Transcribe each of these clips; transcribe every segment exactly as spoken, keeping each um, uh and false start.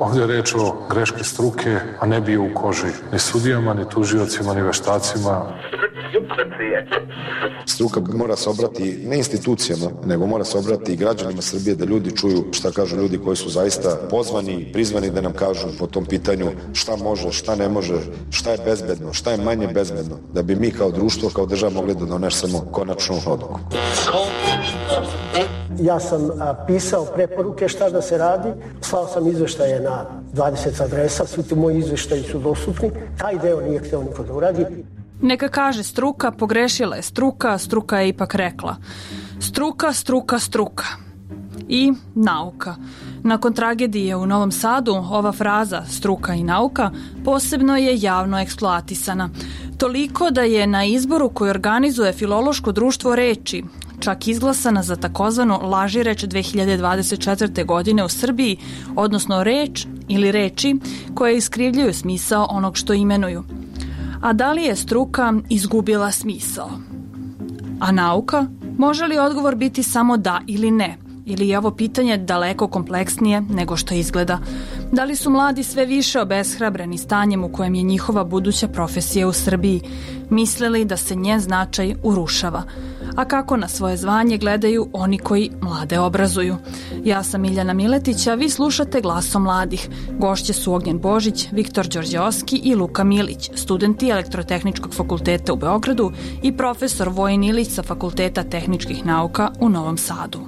Ovdje je reč o greški struke, a ne bio u koži ni sudijama, ni tužiocima, ni veštacima. Struka mora se obrati ne institucijama, nego mora se obrati i građanima Srbije, da ljudi čuju šta kažu ljudi koji su zaista pozvani, prizvani da nam kažu po tom pitanju šta može, šta ne može, šta je bezbedno, šta je manje bezbedno, da bi mi kao društvo, kao država mogli da donesemo konačnu odluku. Ja sam a, pisao preporuke šta da se radi, slao sam izveštaje na dvadeset adresa, svi ti moji izveštaji su dostupni, taj deo nije hteo niko da uradi. Neka kaže struka, pogrešila je struka, struka je ipak rekla. Struka, struka, struka. I nauka. Nakon tragedije u Novom Sadu, ova fraza struka i nauka posebno je javno eksploatisana. Toliko da je na izboru koji organizuje Filološko društvo reči čak izglasana za takozvanu lažireč dve hiljade dvadeset četvrte. godine u Srbiji, odnosno reč ili reči koje iskrivljuju smisao onog što imenuju. A da li je struka izgubila smisao? A nauka? Može li odgovor biti samo da ili ne? Ili je ovo pitanje daleko kompleksnije nego što izgleda? Da li su mladi sve više obeshrabreni stanjem u kojem je njihova buduća profesija u Srbiji, mislili da se njen značaj urušava? A kako na svoje zvanje gledaju oni koji mlade obrazuju? Ja sam Miljana Miletić, a vi slušate Glasom mladih. Gošće su Ognjen Božić, Viktor Đorđeovski i Luka Milić, studenti Elektrotehničkog fakulteta u Beogradu i profesor Vojin Ilić sa Fakulteta tehničkih nauka u Novom Sadu.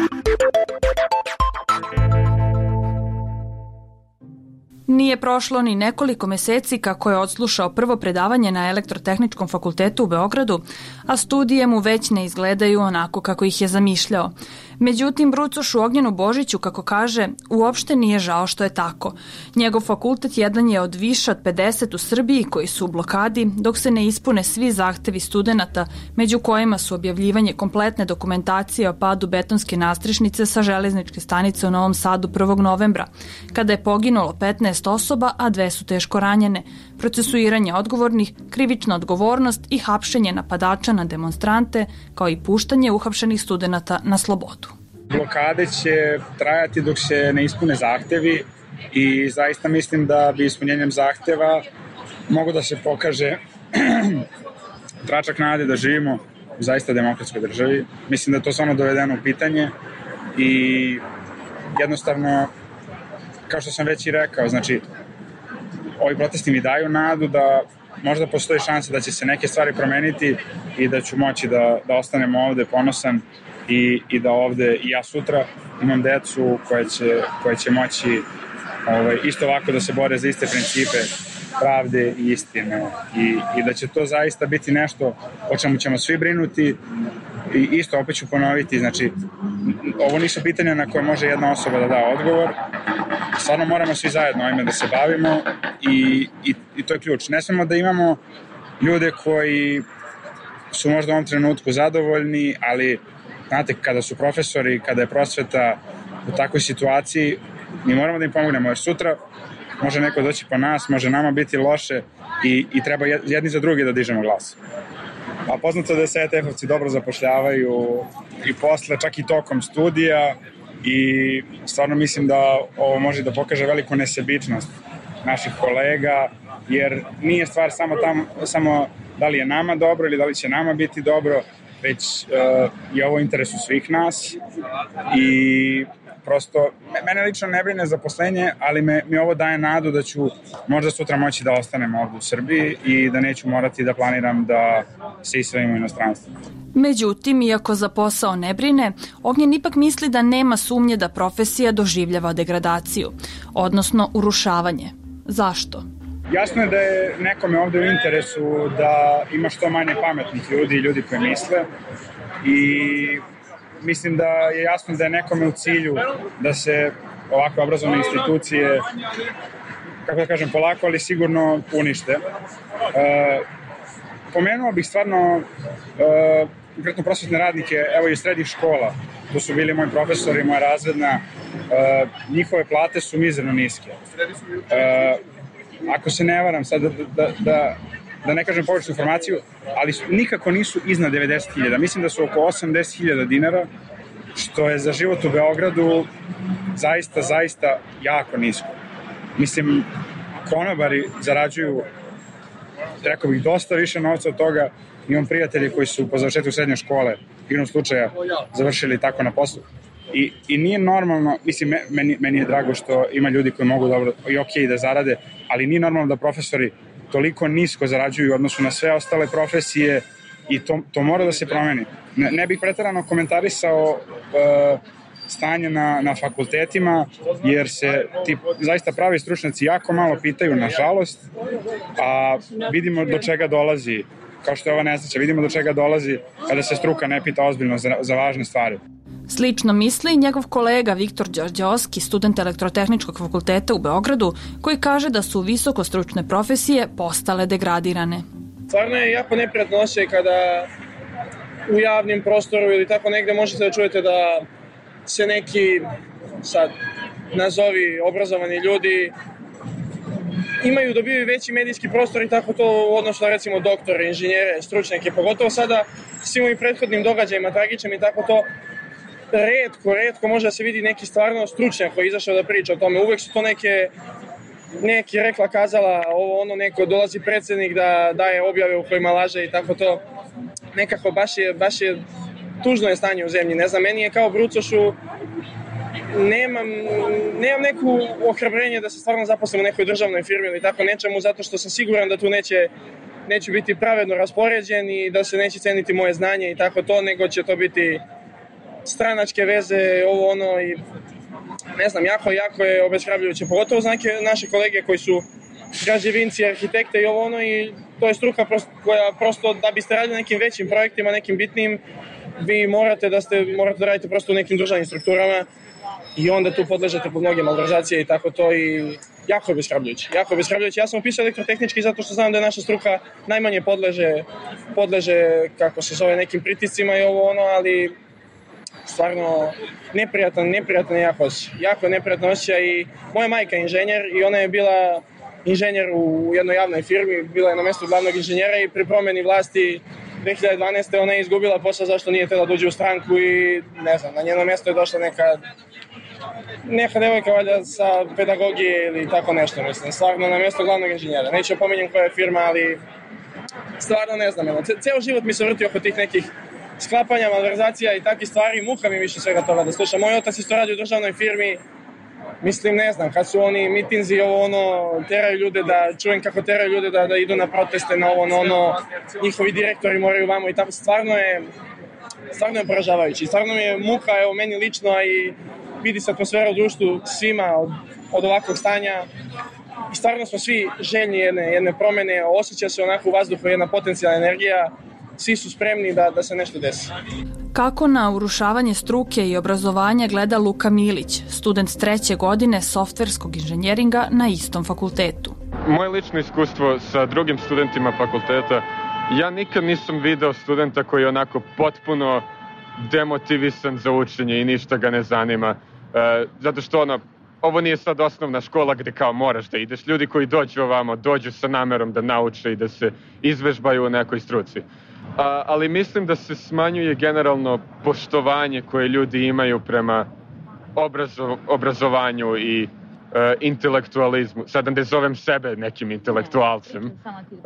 Nije prošlo ni nekoliko meseci kako je odslušao prvo predavanje na Elektrotehničkom fakultetu u Beogradu, a studije mu već ne izgledaju onako kako ih je zamišljao. Međutim, brucošu Ognjenu Božiću, kako kaže, uopšte nije žao što je tako. Njegov fakultet jedan je od više od pedeset u Srbiji koji su u blokadi, dok se ne ispune svi zahtevi studenata, među kojima su objavljivanje kompletne dokumentacije o padu betonske nastrešnice sa železničke stanice u Novom Sadu prvog novembra, kada je poginulo petnaest osoba, a dve su teško ranjene, procesuiranje odgovornih, krivična odgovornost i hapšenje napadača na demonstrante, kao i puštanje uhapšenih studenata na slobodu. Blokade će trajati dok se ne ispune zahtevi i zaista mislim da bi ispunjenjem zahteva mogu da se pokaže tračak nade da živimo u zaista demokratskoj državi. Mislim da je to samo dovedeno u pitanje i jednostavno, kao što sam već i rekao, znači ovi protesti mi daju nadu da možda postoji šansa da će se neke stvari promeniti i da ću moći da, da ostanem ovde ponosan i, i da ovde i ja sutra imam decu koje će, koje će moći ovaj, isto ovako da se bore za iste principe pravde i istine i, i da će to zaista biti nešto o čemu ćemo svi brinuti i isto opet ću ponoviti, znači ovo nisu pitanja na koje može jedna osoba da da odgovor, stvarno moramo svi zajedno ovime da se bavimo i, i, i to je ključ. Ne smemo da imamo ljude koji su možda u ovom trenutku zadovoljni, ali znate, kada su profesori, kada je prosveta u takvoj situaciji, mi moramo da im pomognemo, jer sutra može neko doći po nas, može nama biti loše i, i treba jedni za drugi da dižemo glas. A poznato da se E T F-ovci dobro zapošljavaju i posle, čak i tokom studija i stvarno mislim da ovo može da pokaže veliku nesebičnost naših kolega, jer nije stvar samo, tam, samo da li je nama dobro ili da li će nama biti dobro, već uh, je ovo u interesu svih nas i prosto, mene lično ne brine zaposlenje, ali me, mi ovo daje nadu da ću možda sutra moći da ostanem ovdje u Srbiji i da neću morati da planiram da se isvelim u inostranstvu. Međutim, iako za posao ne brine, Ognjen ipak misli da nema sumnje da profesija doživljava degradaciju, odnosno urušavanje. Zašto? Jasno je da je nekome ovde u interesu da ima što manje pametnih ljudi i ljudi koji misle i mislim da je jasno da je nekome u cilju da se ovakve obrazovne institucije, kako da kažem, polako, ali sigurno unište. E, pomenuo bih stvarno e, konkretno prosvetne radnike, evo i srednjih škola, to su bili moji profesori, moja razredna, e, njihove plate su mizerno niske. E, ako se ne varam sad da, da, da, da ne kažem pogrešnu informaciju, ali nikako nisu iznad devedeset hiljada. Mislim da su oko osamdeset hiljada dinara, što je za život u Beogradu zaista, zaista jako nisko. Mislim, konobari zarađuju, rekao bih, dosta više novca od toga. Imam prijatelji koji su po završetku srednje škole, igrom slučaja, završili tako na poslu. I, i nije normalno, mislim, meni, meni je drago što ima ljudi koji mogu dobro i okej da zarade, ali nije normalno da profesori toliko nisko zarađuju u odnosu na sve ostale profesije i to, to mora da se promeni. Ne, ne bih preterano komentarisao uh, stanje na, na fakultetima, jer se ti zaista pravi stručnjaci jako malo pitaju, nažalost, a vidimo do čega dolazi, kao što je ova nesreća, vidimo do čega dolazi kada se struka ne pita ozbiljno za, za važne stvari. Slično misli njegov kolega Viktor Đorđeovski, student Elektrotehničkog fakulteta u Beogradu, koji kaže da su visokostručne profesije postale degradirane. Stvarno je jako neprijatno osjećaj kada u javnim prostoru ili tako negde možete da čujete da se neki, sad, nazovi obrazovani ljudi imaju, dobiju veći medijski prostor i tako to u odnosu na recimo doktore, inženjere, stručnjake, pogotovo sada svim ovim prethodnim događajima, tragičnim i tako to. Retko, retko može da se vidi neki stvarno stručnjak koji je izašao da priča o tome. Uvek su to neke, neki rekla kazala, ovo ono, neko dolazi predsjednik da daje objave u kojima laže i tako to. Nekako baš je, baš je tužno je stanje u zemlji. Ne znam, meni je kao brucošu, nemam, nemam neku ohrabrenje da se stvarno zaposlim u nekoj državnoj firmi ili tako nečemu, zato što sam siguran da tu neće, neće biti pravedno raspoređen i da se neće ceniti moje znanje i tako to, nego će to biti stranačke veze, ovo ono i ne znam, jako, jako je obeshrabrujuće, pogotovo za neke naše kolege koji su građevinci, arhitekte i ovo ono i to je struka prosto, koja prosto da biste radili nekim većim projektima, nekim bitnim, vi morate da ste, morate da radite prosto u nekim državnim strukturama i onda tu podležete pod mnoge malverzacije i tako to i jako je obeshrabrujuće, jako je obeshrabrujuće. Ja sam upisao elektrotehnički zato što znam da je naša struka najmanje podleže, podleže kako se zove, nekim pritiscima i ovo ono, ali stvarno neprijatan, neprijatan je jako osjećaj, jako neprijatno osjećaj i moja majka je inženjer i ona je bila inženjer u jednoj javnoj firmi, bila je na mjestu glavnog inženjera i pri promjeni vlasti dve hiljade dvanaeste ona je izgubila posao zašto nije htjela da uđe u stranku i ne znam, na njeno mjesto je došla neka neka devojka valjda sa pedagogije ili tako nešto, mislim, stvarno na mjesto glavnog inženjera. Neću opominjem koja je firma, ali stvarno ne znam, ono, ceo život mi se vrti oko tih nekih sklapanja, malverzacija i takvih stvari, muka mi više svega toga da slušam. Moj otac isto radi u državnoj firmi, mislim, ne znam, kad su oni mitinzi, ovo ono, teraju ljude da, čujem kako teraju ljude da, da idu na proteste, na ovo ono, njihovi direktori moraju vamo i tako, stvarno je, stvarno je poražavajući, stvarno mi je muka, evo, meni lično, a i vidi se atmosfera u društvu svima od, od ovakvog stanja i stvarno smo svi željni jedne, jedne promjene, osjeća se onako u vazduhu jedna potencijalna energija, svi su spremni da, da se nešto desi. Kako na urušavanje struke i obrazovanja gleda Luka Milić, student treće godine softverskog inženjeringa na istom fakultetu? Moje lično iskustvo sa drugim studentima fakulteta, ja nikad nisam video studenta koji je onako potpuno demotivisan za učenje i ništa ga ne zanima. E, zato što ono, ovo nije sad osnovna škola gde kao moraš da ideš. Ljudi koji dođu ovamo, dođu sa namerom da nauče i da se izvežbaju u nekoj struci. A, ali mislim da se smanjuje generalno poštovanje koje ljudi imaju prema obrazo, obrazovanju i e, intelektualizmu. Sada ne zovem sebe nekim intelektualcem. E,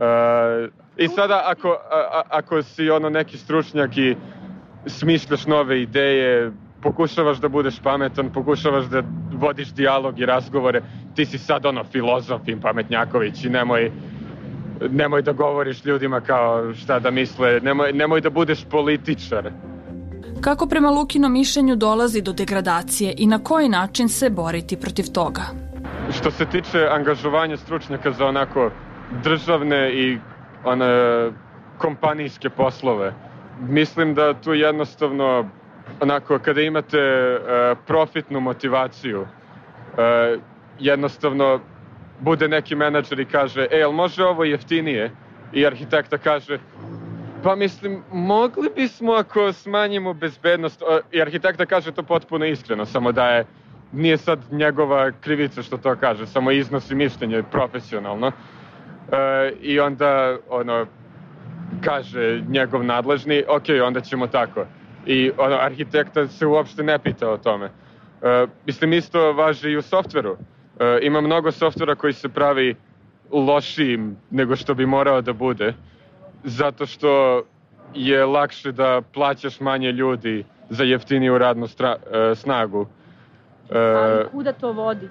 I sada ako, a, ako si ono neki stručnjak i smišljaš nove ideje, pokušavaš da budeš pametan, pokušavaš da vodiš dijalog i razgovore, ti si sad ono filozof i pametnjaković i nemoj nemoj da govoriš ljudima kao šta da misle, nemoj, nemoj da budeš političar. Kako prema Lukinom mišljenju dolazi do degradacije i na koji način se boriti protiv toga? Što se tiče angažovanja stručnjaka za onako državne i one kompanijske poslove, mislim da tu jednostavno onako kada imate uh, profitnu motivaciju, uh, jednostavno bude neki menadžer i kaže, e, jel može ovo jeftinije? I arhitekta kaže, pa mislim, mogli bismo ako smanjimo bezbednost. I arhitekta kaže to potpuno iskreno, samo da je, nije sad njegova krivica što to kaže, samo iznosi mišljenje profesionalno. E, I onda, ono, kaže njegov nadležni, ok, onda ćemo tako. I ono, arhitekta se uopšte ne pita o tome. E, mislim, isto važi i u softveru. E, ima mnogo softvera koji se pravi lošijim nego što bi morao da bude, zato što je lakše da plaćaš manje ljudi za jeftiniju radnu stra, e, snagu. E, Ali kuda to vodi?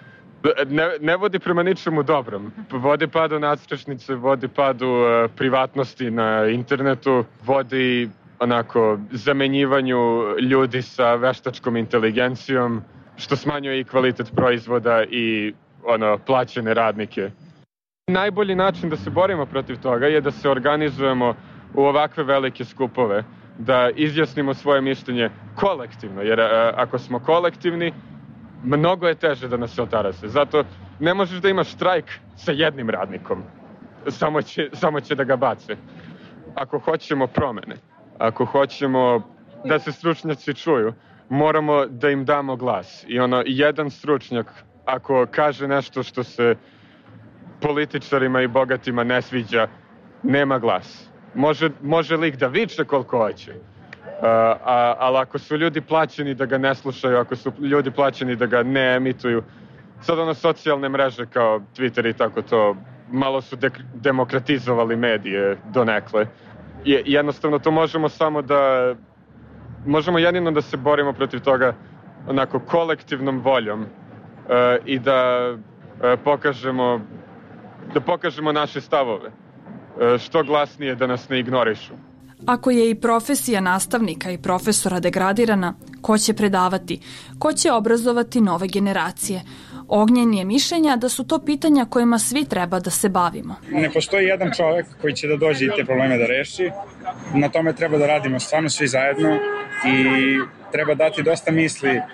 Ne, ne vodi prema ničemu dobrom. Vodi padu nadstrešnice, vodi padu e, privatnosti na internetu, vodi onako zamenjivanju ljudi sa veštačkom inteligencijom, što smanjuje i kvalitet proizvoda i ono, plaćene radnike. Najbolji način da se borimo protiv toga je da se organizujemo u ovakve velike skupove, da izjasnimo svoje mišljenje kolektivno, jer a, ako smo kolektivni, mnogo je teže da nas se otarase. Zato ne možeš da imaš štrajk sa jednim radnikom, samo će, samo će da ga bace. Ako hoćemo promene, ako hoćemo da se stručnjaci čuju, moramo da im damo glas. I ono, jedan stručnjak, ako kaže nešto što se političarima i bogatima ne sviđa, nema glas. Može, može lik da viče koliko hoće, uh, a, ali ako su ljudi plaćeni da ga ne slušaju, ako su ljudi plaćeni da ga ne emituju, sad ono socijalne mreže kao Twitter i tako to, malo su de- demokratizovali medije donekle. Je, jednostavno to možemo samo da, možemo jedino da se borimo protiv toga onako kolektivnom voljom uh, i da uh, pokažemo da pokažemo naše stavove, što glasnije da nas ne ignorišu. Ako je i profesija nastavnika i profesora degradirana, ko će predavati, ko će obrazovati nove generacije? Ognjen je mišljenja da su to pitanja kojima svi treba da se bavimo. Ne postoji jedan čovek koji će da dođe i te probleme da reši. Na tome treba da radimo stvarno svi zajedno i treba dati dosta misli uh,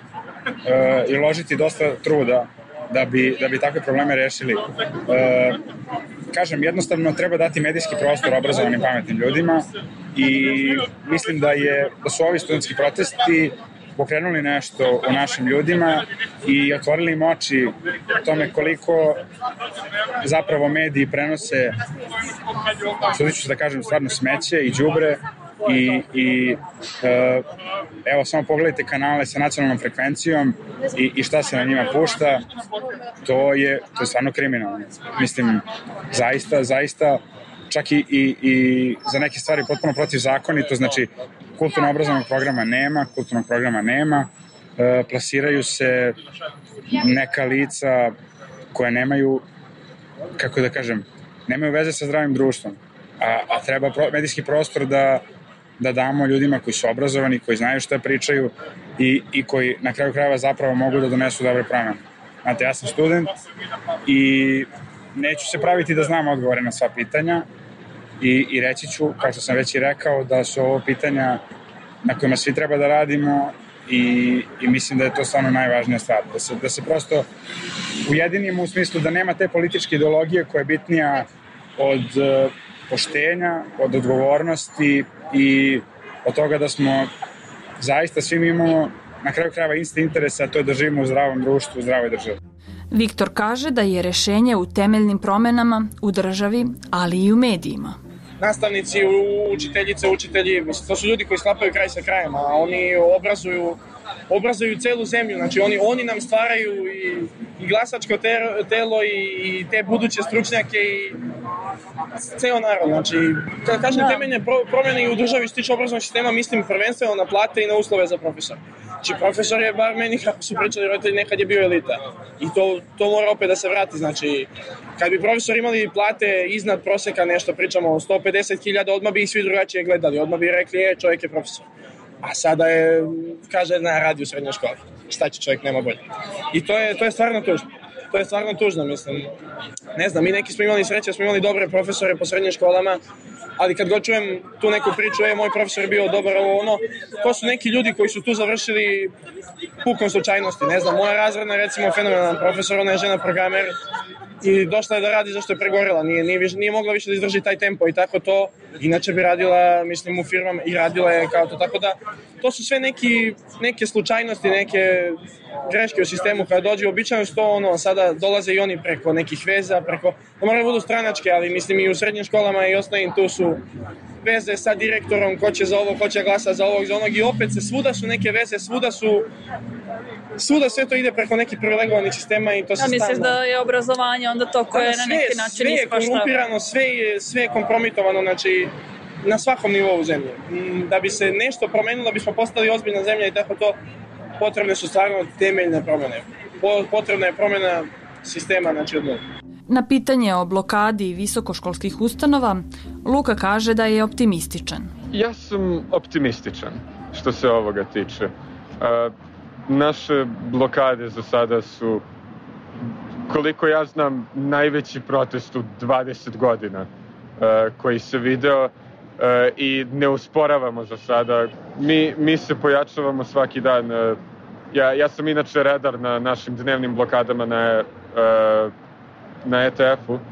i uložiti dosta truda da bi, da bi takve probleme rešili. E, kažem, jednostavno treba dati medijski prostor obrazovanim pametnim ljudima i mislim da, je, da su ovi studentski protesti pokrenuli nešto u našim ljudima i otvorili im oči tome koliko zapravo mediji prenose, sudit ću se da kažem, stvarno smeće i đubre i, i e, evo samo pogledajte kanale sa nacionalnom frekvencijom i, i šta se na njima pušta, to je, to je stvarno kriminalno. Mislim, zaista, zaista čak i, i, i za neke stvari potpuno protivzakonito, znači kulturno-obrazovnog programa nema, kulturnog programa nema, e, plasiraju se neka lica koja nemaju, kako da kažem, nemaju veze sa zdravim društvom, a, a treba pro, medijski prostor da da damo ljudima koji su obrazovani, koji znaju šta pričaju i, i koji na kraju krajeva zapravo mogu da donesu dobre promene. Znate, ja sam student i neću se praviti da znam odgovore na sva pitanja i, i reći ću, kao što sam već i rekao, da su ovo pitanja na kojima svi treba da radimo i, i mislim da je to stvarno najvažnija stvar. Da se, da se prosto ujedinimo u smislu da nema te političke ideologije koja je bitnija od uh, poštenja, od odgovornosti i od toga da smo zaista svi mi imamo na kraju krajeva isti interes, a to je da živimo u zdravom društvu, u zdravoj državi. Viktor kaže da je rešenje u temeljnim promenama u državi, ali i u medijima. Nastavnici, učiteljice, učitelji, mislim, to su ljudi koji sklapaju kraj sa krajem, a oni obrazuju, obrazuju celu zemlju, znači oni, oni nam stvaraju i, i glasačko te, telo i, i te buduće stručnjake i ceo narod, znači kada kažem da. Temeljne pro, promjene i u državi što tiče obrazovnog sistema, mislim prvenstveno na plate i na uslove za profesora. Znači profesor je, bar meni kako su pričali roditelji, nekad je bio elita i to, to mora opet da se vrati, znači kad bi profesori imali plate iznad proseka, nešto pričamo o sto pedeset hiljada, odmah bi ih svi drugačije gledali, odmah bi rekli, je, čovjek je profesor. A sada je, kaže, na radi u srednjoj školi. Šta će čovjek, nema bolje. I to je, to je stvarno tužno. To je stvarno tužno, mislim. Ne znam, mi neki smo imali sreće, smo imali dobre profesore po srednjim školama, ali kad god čujem tu neku priču, je, moj profesor je bio dobar, ovo ono, to su neki ljudi koji su tu završili pukom slučajnosti. Ne znam, moja razredna, recimo, fenomenalan profesor, ona je žena programer i došla je da radi zašto je pregorela, nije, nije, nije mogla više da izdrži taj tempo i tako to, inače bi radila, mislim, u firmama i radila je kao to, tako da to su sve neki, neke slučajnosti, neke greške u sistemu kada dođe, običajno što ono, sada dolaze i oni preko nekih veza, preko, da moraju budu stranačke, ali mislim i u srednjim školama i osnovnim tu su veze sa direktorom, ko će za ovo, ko će glasa za ovog, za onog i opet se svuda su neke veze, svuda su svuda sve to ide preko nekih privilegovanih sistema i to se stalno... Ja misliš da je obrazovanje onda to koje na neki način ispaštava? Sve je korumpirano, sve je, sve je kompromitovano, znači na svakom nivou zemlje. Da bi se nešto promenilo, da bismo postali ozbiljna zemlja i tako to, potrebne su stvarno temeljne promjene. Potrebna je promjena sistema, znači odmah. Na pitanje o blokadi visokoškolskih ustanova, Luka kaže da je optimističan. Ja sam optimističan što se ovoga tiče. A, naše blokade za sada su, koliko ja znam, najveći protest u dvadeset godina a, koji se video a, i ne usporavamo za sada. Mi, mi se pojačavamo svaki dan. A, ja, ja sam inače redar na našim dnevnim blokadama na a, na E T F-u uh,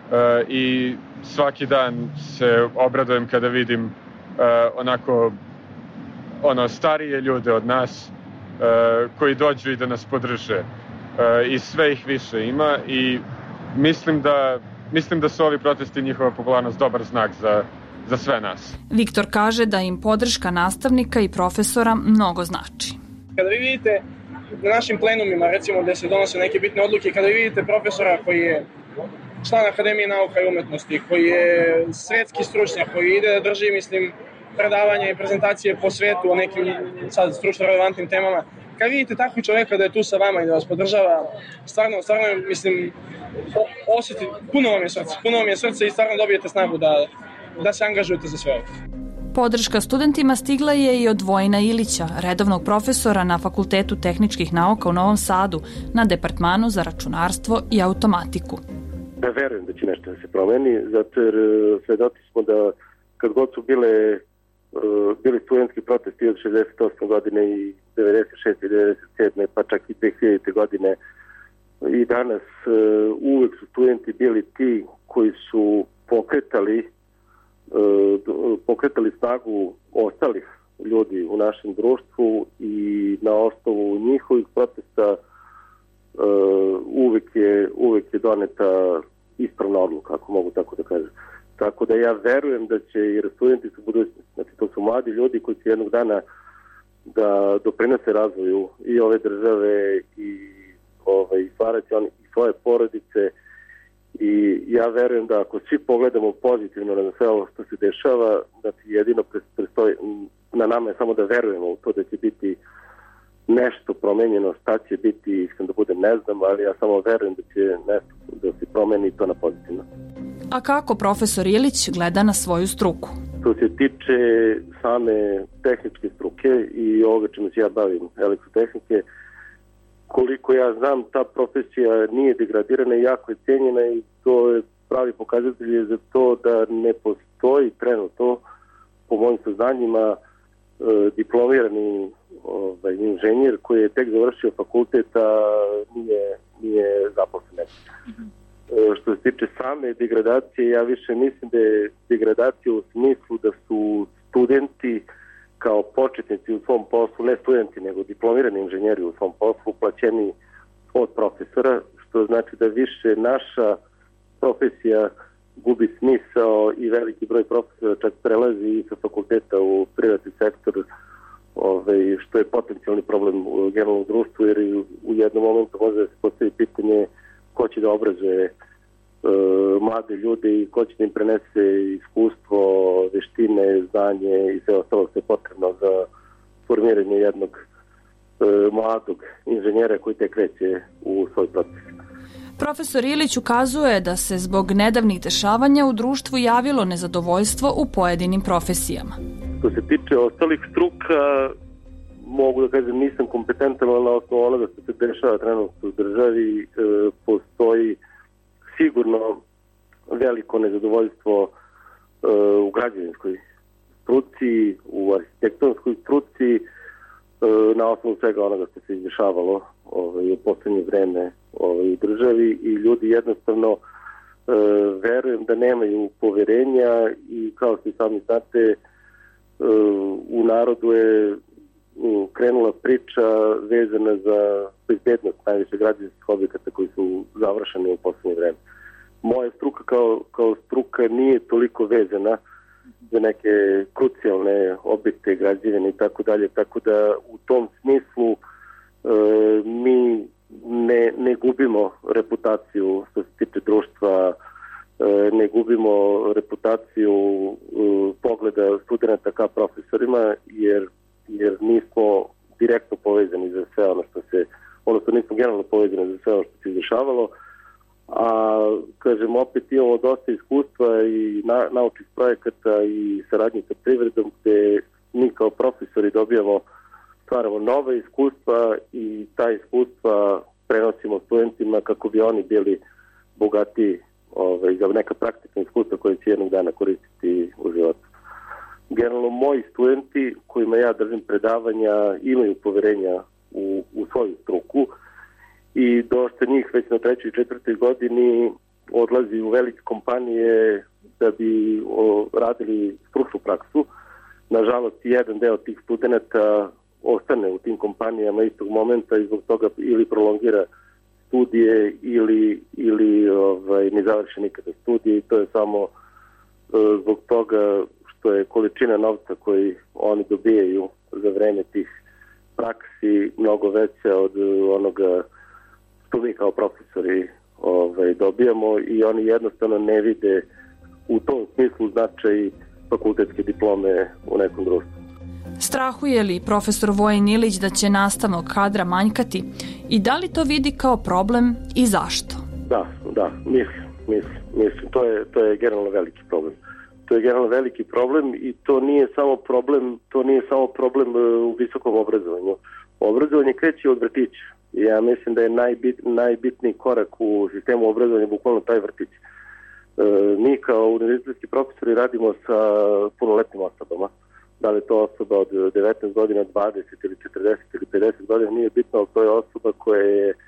i svaki dan se obradujem kada vidim uh, onako ono starije ljude od nas uh, koji dođu i da nas podrže uh, i sve ih više ima i mislim da mislim da su ovi protesti i njihova popularnost dobar znak za, za sve nas. Viktor kaže da im podrška nastavnika i profesora mnogo znači. Kada vi vidite na našim plenumima, recimo, gde se donose neke bitne odluke, kada vi vidite profesora koji je član Akademije nauka i umetnosti, koji je svetski stručnjak, koji ide da drži, mislim, predavanja i prezentacije po svetu o nekim sad stručno relevantnim temama, kada vidite takvog čoveka da je tu sa vama i da vas podržava, stvarno, stvarno, mislim, osjeti, puno vam je srce, puno vam je srce i stvarno dobijete snagu da, da se angažujete za sve ovo. Podrška studentima stigla je i od Vojina Ilića, redovnog profesora na Fakultetu tehničkih nauka u Novom Sadu, na Departmanu za računarstvo i automatiku. Da verujem da će nešto da se promeni, zato jer svedoci smo da kad god su bile, bili studentski protesti od šezdeset osme godine i devedeset šeste i devedeset sedme pa čak i dve hiljadite godine i danas uvek su studenti bili ti koji su pokretali pokretali snagu ostalih ljudi u našem društvu i na osnovu njihovih protesta uvek je, uvek je doneta ispravna odluka, ako mogu tako da kažem. Tako da ja verujem da će, jer studenti su budućnosti, znači to su mladi ljudi koji će jednog dana da doprinose razvoju i ove države i ovaj, stvarati oni i svoje porodice. I ja verujem da ako svi pogledamo pozitivno na sve ovo što se dešava, da ti jedino prestoji, na nama je samo da verujemo u to da će biti nešto promenjeno, šta će biti, iskreno da budem ne znam, ali ja samo verujem da će nešto da se promeni to na pozitivno. A kako profesor Ilić gleda na svoju struku? Što se tiče same tehničke struke i ovoga čemu se ja bavim, elektrotehnike, koliko ja znam, ta profesija nije degradirana i jako je cijenjena i to je pravi pokazatelj za to da ne postoji trenutno, po mojim saznanjima, diplomirani ovaj, inženjer koji je tek završio fakultet, a nije, nije zaposlen. Mm-hmm. Što se tiče same degradacije, ja više mislim da je degradacija u smislu da su studenti kao početnici u svom poslu, ne studenti, nego diplomirani inženjeri u svom poslu, plaćeni od profesora, što znači da više naša profesija gubi smisao i veliki broj profesora čak prelazi i sa fakulteta u privatni sektor, ovaj, što je potencijalni problem u generalnom društvu, jer u jednom momentu može da se postavi pitanje ko će da obrazuje e, mlade ljude i ko će da im prenese iskustvo, veštine, znanje i sve ostalo što je potrebno za formiranje jednog e, mladog inženjera koji tek kreće u svoj proces. Profesor Ilić ukazuje da se zbog nedavnih dešavanja u društvu javilo nezadovoljstvo u pojedinim profesijama. Što se tiče ostalih struka, mogu da kažem nisam kompetentan, ali na osnovu onoga što se dešava trenutno u državi e, postoji sigurno veliko nezadovoljstvo e, u građevinskoj struci, u arhitektonskoj struci, e, na osnovu svega onoga što se izdešavalo ovaj, u poslednje vreme ovaj, u državi i ljudi jednostavno verujem da nemaju poverenja i kao što sami znate, u narodu je krenula priča vezana za bezbednost najviše građevinskih objekata koji su završeni u poslednje vreme. Moja struka kao, kao struka nije toliko vezana za neke krucijalne objekte, građevine i tako dalje, tako da u tom smislu e, mi ne, ne gubimo reputaciju što se tiče društva, e, ne gubimo reputaciju e, pogleda studenta ka profesorima, jer, jer nismo direktno povezani za sve ono što se, odnosno nismo generalno povezani za sve ono što se izvršavalo, a kažem opet imamo dosta iskustva i na, naučnih projekata i saradnje sa privredom gde mi kao profesori dobijamo, stvaramo nove iskustva i ta iskustva prenosimo studentima kako bi oni bili bogati ovaj, za neka praktična iskustva koje će jednog dana koristiti u životu. Generalno moji studenti kojima ja držim predavanja imaju poverenja u, u svoju struku i dosta njih već na trećoj i četvrtoj godini odlazi u velike kompanije da bi o, radili stručnu praksu. Nažalost, jedan deo tih studenta ostane u tim kompanijama istog momenta i zbog toga ili prolongira studije ili, ili ovaj, ne završi nikada studije i to je samo e, zbog toga što je količina novca koji oni dobijaju za vreme tih praksi mnogo veća od onoga što mi kao profesori ovaj, dobijamo i oni jednostavno ne vide u tom smislu značaj fakultetske diplome u nekom društvu. Strahuje li profesor Vojin Ilić da će nastavnog kadra manjkati i da li to vidi kao problem i zašto? Da, da, mislim, mislim, mislim. To je, to je generalno veliki problem. To je generalno veliki problem i to nije samo problem, to nije samo problem u visokom obrazovanju. Obrazovanje kreće od vrtića. Ja mislim da je najbit, najbitniji korak u sistemu obrazovanja bukvalno taj vrtić. E, mi kao univerzitetski profesori radimo sa punoletnim osobama. Da li je to osoba od devetnaest godina, dvadeset ili četrdeset ili pedeset godina, nije bitno, ali to je osoba koja je, e,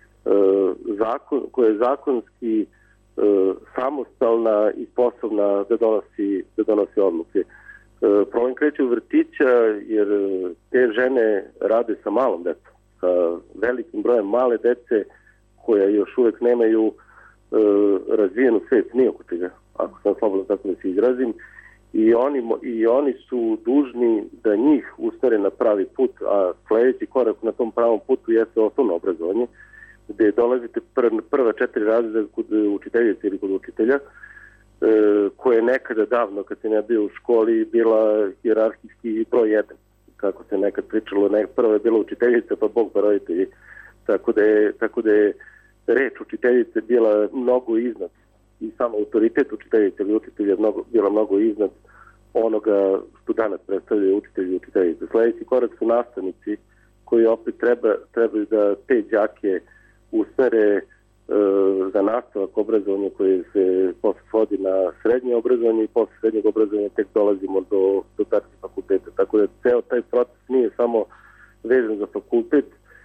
zakon, koja je zakonski e, samostalna i sposobna da donosi, da donosi odluke. E, problem kreće u vrtića jer te žene rade sa malom decom, sa velikim brojem male dece koja još uvek nemaju e, razvijenu svest ni oko toga, ako sam slobodno tako da se izrazim. I oni, I oni su dužni da njih usmere na pravi put, a sledeći korak na tom pravom putu jeste osnovno obrazovanje, gde dolazite pr, prva četiri razreda kod učiteljice ili kod učitelja, e, koje je nekada davno, kad se ne bio u školi, bila hijerarhijski broj jedan. Kako se nekad pričalo, ne, prva je bila učiteljica, pa Bog pa roditelji. Tako da je, tako da je reč učiteljice bila mnogo iznad i samo autoritet učiteljice ili učitelja mnogo, bila mnogo iznad onoga što danas predstavljaju učitelji i učiteljice. Sledeći korak su nastavnici koji opet treba, trebaju da te đake usmere e, za nastavak obrazovanja koje se posle svodi na srednje obrazovanje i posle srednjeg obrazovanja tek dolazimo do, do tačke fakulteta. Tako da ceo taj proces nije samo vezan za fakultet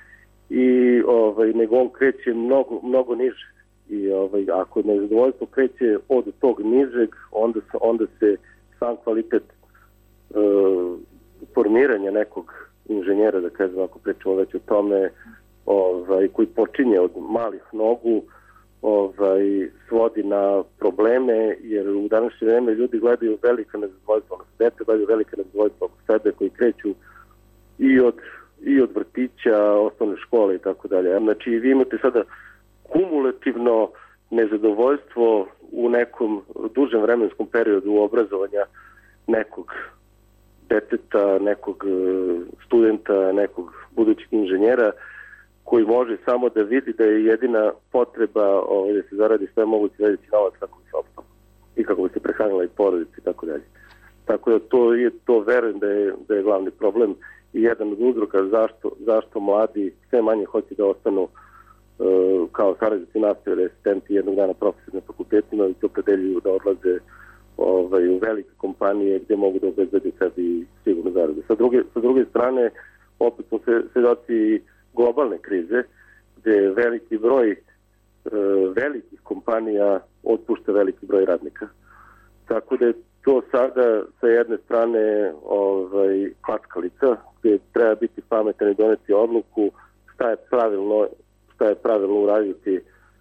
i ovaj, nego on kreće mnogo, mnogo niže. I ovaj, ako nezadovoljstvo kreće od tog nižeg, onda, onda se sam kvalitet e, formiranja nekog inženjera, da kažem, ako pričamo već o tome, ovaj, koji počinje od malih nogu, ovaj, svodi na probleme, jer u današnje vreme ljudi gledaju velika nezadovoljstva, odnosno dete gledaju velika nezadovoljstva oko sebe koji kreću i od, i od vrtića, osnovne škole i tako dalje. Znači, vi imate sada kumulativno nezadovoljstvo u nekom dužem vremenskom periodu obrazovanja nekog deteta, nekog studenta, nekog budućeg inženjera koji može samo da vidi da je jedina potreba ovaj, da se zaradi sve moguće veći novac kako bi se opstalo i kako bi se prehranila i porodica i tako dalje. Tako da to je, to verujem da je, da je glavni problem i jedan od uzroka zašto, zašto mladi sve manje hoće da ostanu Uh, kao saradnici nastave, asistenti jednog dana profesori na fakultetima i to predeljuju da odlaze ovaj, u velike kompanije gde mogu da obezbede sebi sigurno zarade. Sa druge, sa druge strane, opet smo svedoci globalne krize gde veliki broj velikih kompanija otpušta veliki broj radnika. Tako da je to sada sa jedne strane ovaj, klackalica, gdje treba biti pametan i doneti odluku šta je pravilno, šta je pravilno uraditi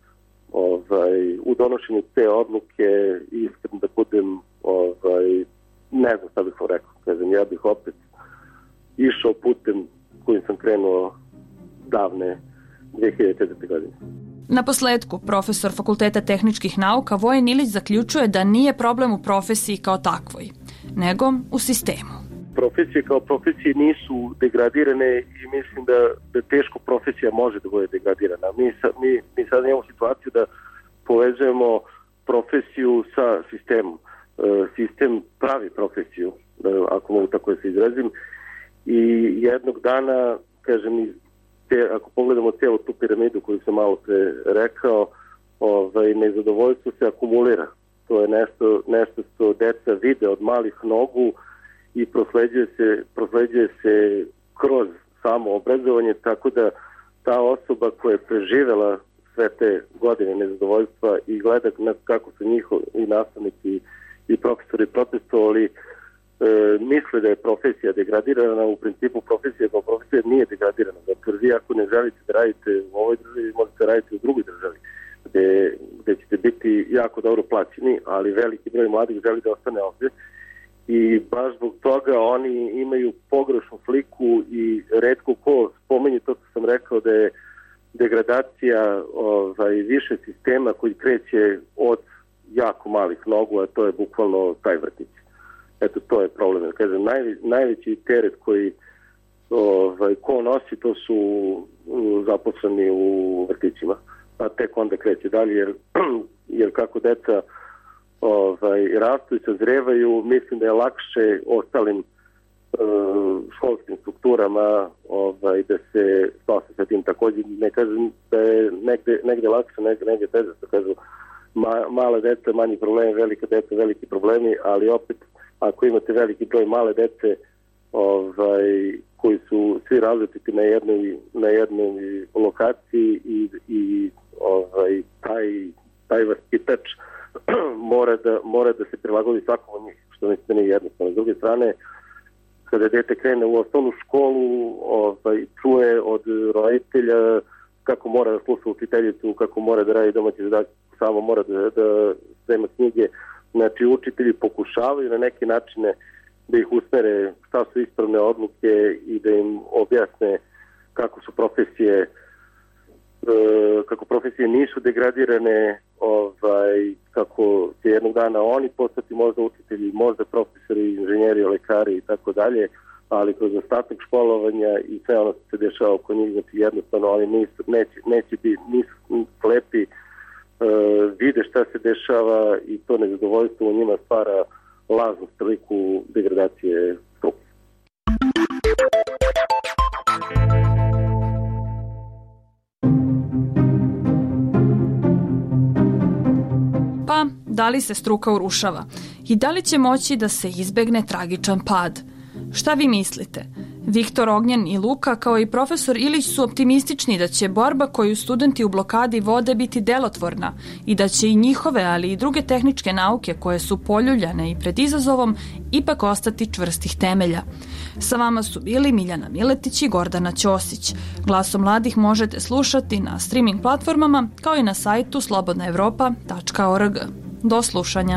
ovaj, u donošenju te odluke. Iskreno da budem, ovaj, ne znam šta bih vam rekao, kažem, ja bih opet išao putem kojim sam krenuo davne dve hiljade četvrte. godine. Na posledku, profesor Fakulteta tehničkih nauka Vojen Ilić zaključuje da nije problem u profesiji kao takvoj, nego u sistemu. Profesije kao profesije nisu degradirane i mislim da, da teško profesija može da bude degradirana. Mi, sa, mi, mi sad imamo situaciju da povezujemo profesiju sa sistemom. E, sistem pravi profesiju, ako mogu tako da se izrazim, i jednog dana, kažem, te, ako pogledamo cijelu tu piramidu koju sam malo pre rekao, ovaj, nezadovoljstvo se akumulira. To je nešto, nešto što deca vide od malih nogu i prosleđuje se, prosleđuje se kroz samo obrazovanje, tako da ta osoba koja je preživela sve te godine nezadovoljstva i gleda kako su njihovi i nastavnici i profesori protestovali, E, misle da je profesija degradirana. U principu profesija kao profesija nije degradirana. Dakle, vi ako ne želite da radite u ovoj državi, možete raditi u drugoj državi, gde, gde ćete biti jako dobro plaćeni, ali veliki broj mladih želi da ostane ovdje i baš zbog toga oni imaju pogrešnu sliku i retko ko spomenje to što sam rekao da je degradacija ovaj, više sistema koji kreće od jako malih nogu, a to je bukvalno taj vrtić. Eto, to je problem. Kažem, naj, najveći teret koji ovaj, ko nosi, to su zaposleni u vrtićima. A tek onda kreće dalje, jer, jer kako deca ovaj, rastu i sazrevaju, mislim da je lakše ostalim uh, školskim strukturama ovaj, da se spase sa tim. Također ne kažem da je negde, negde lakše, negde, negde teže. Da kažu, ma, male deca, manji problemi, velike deca, veliki problemi, ali opet ako imate veliki broj male dece ovaj, koji su svi različiti na jednoj, na jednoj lokaciji i, i ovaj, taj, taj vaspitač mora da, mora da se prilagodi svakom od njih, što mislim da nije jednostavno. S druge strane, kada dete krene u osnovnu školu, ovaj, čuje od roditelja kako mora da sluša učiteljicu, kako mora da radi domaći zadatak, samo mora da, da sprema knjige. Znači, učitelji pokušavaju na neke načine da ih usmere šta su ispravne odluke i da im objasne kako su profesije, kako profesije nisu degradirane, ovaj, kako će jednog dana oni postati možda učitelji, možda profesori, inženjeri, lekari i tako dalje, ali kroz ostatak školovanja i sve ono što se dešava oko njih, znači jednostavno oni nisu, neće, neće biti, nisu slepi, Uh, vide šta se dešava i to nezadovoljstvo u njima stvara lažnu sliku degradacije struke. Pa, da li se struka urušava? I da li će moći da se izbegne tragičan pad? Šta vi mislite? Viktor Ognjen i Luka, kao i profesor Ilić, su optimistični da će borba koju studenti u blokadi vode biti delotvorna i da će i njihove, ali i druge tehničke nauke koje su poljuljane i pred izazovom ipak ostati čvrstih temelja. Sa vama su bili Miljana Miletić i Gordana Ćosić. Glasom mladih možete slušati na streaming platformama kao i na sajtu slobodna evropa tačka org. Do slušanja.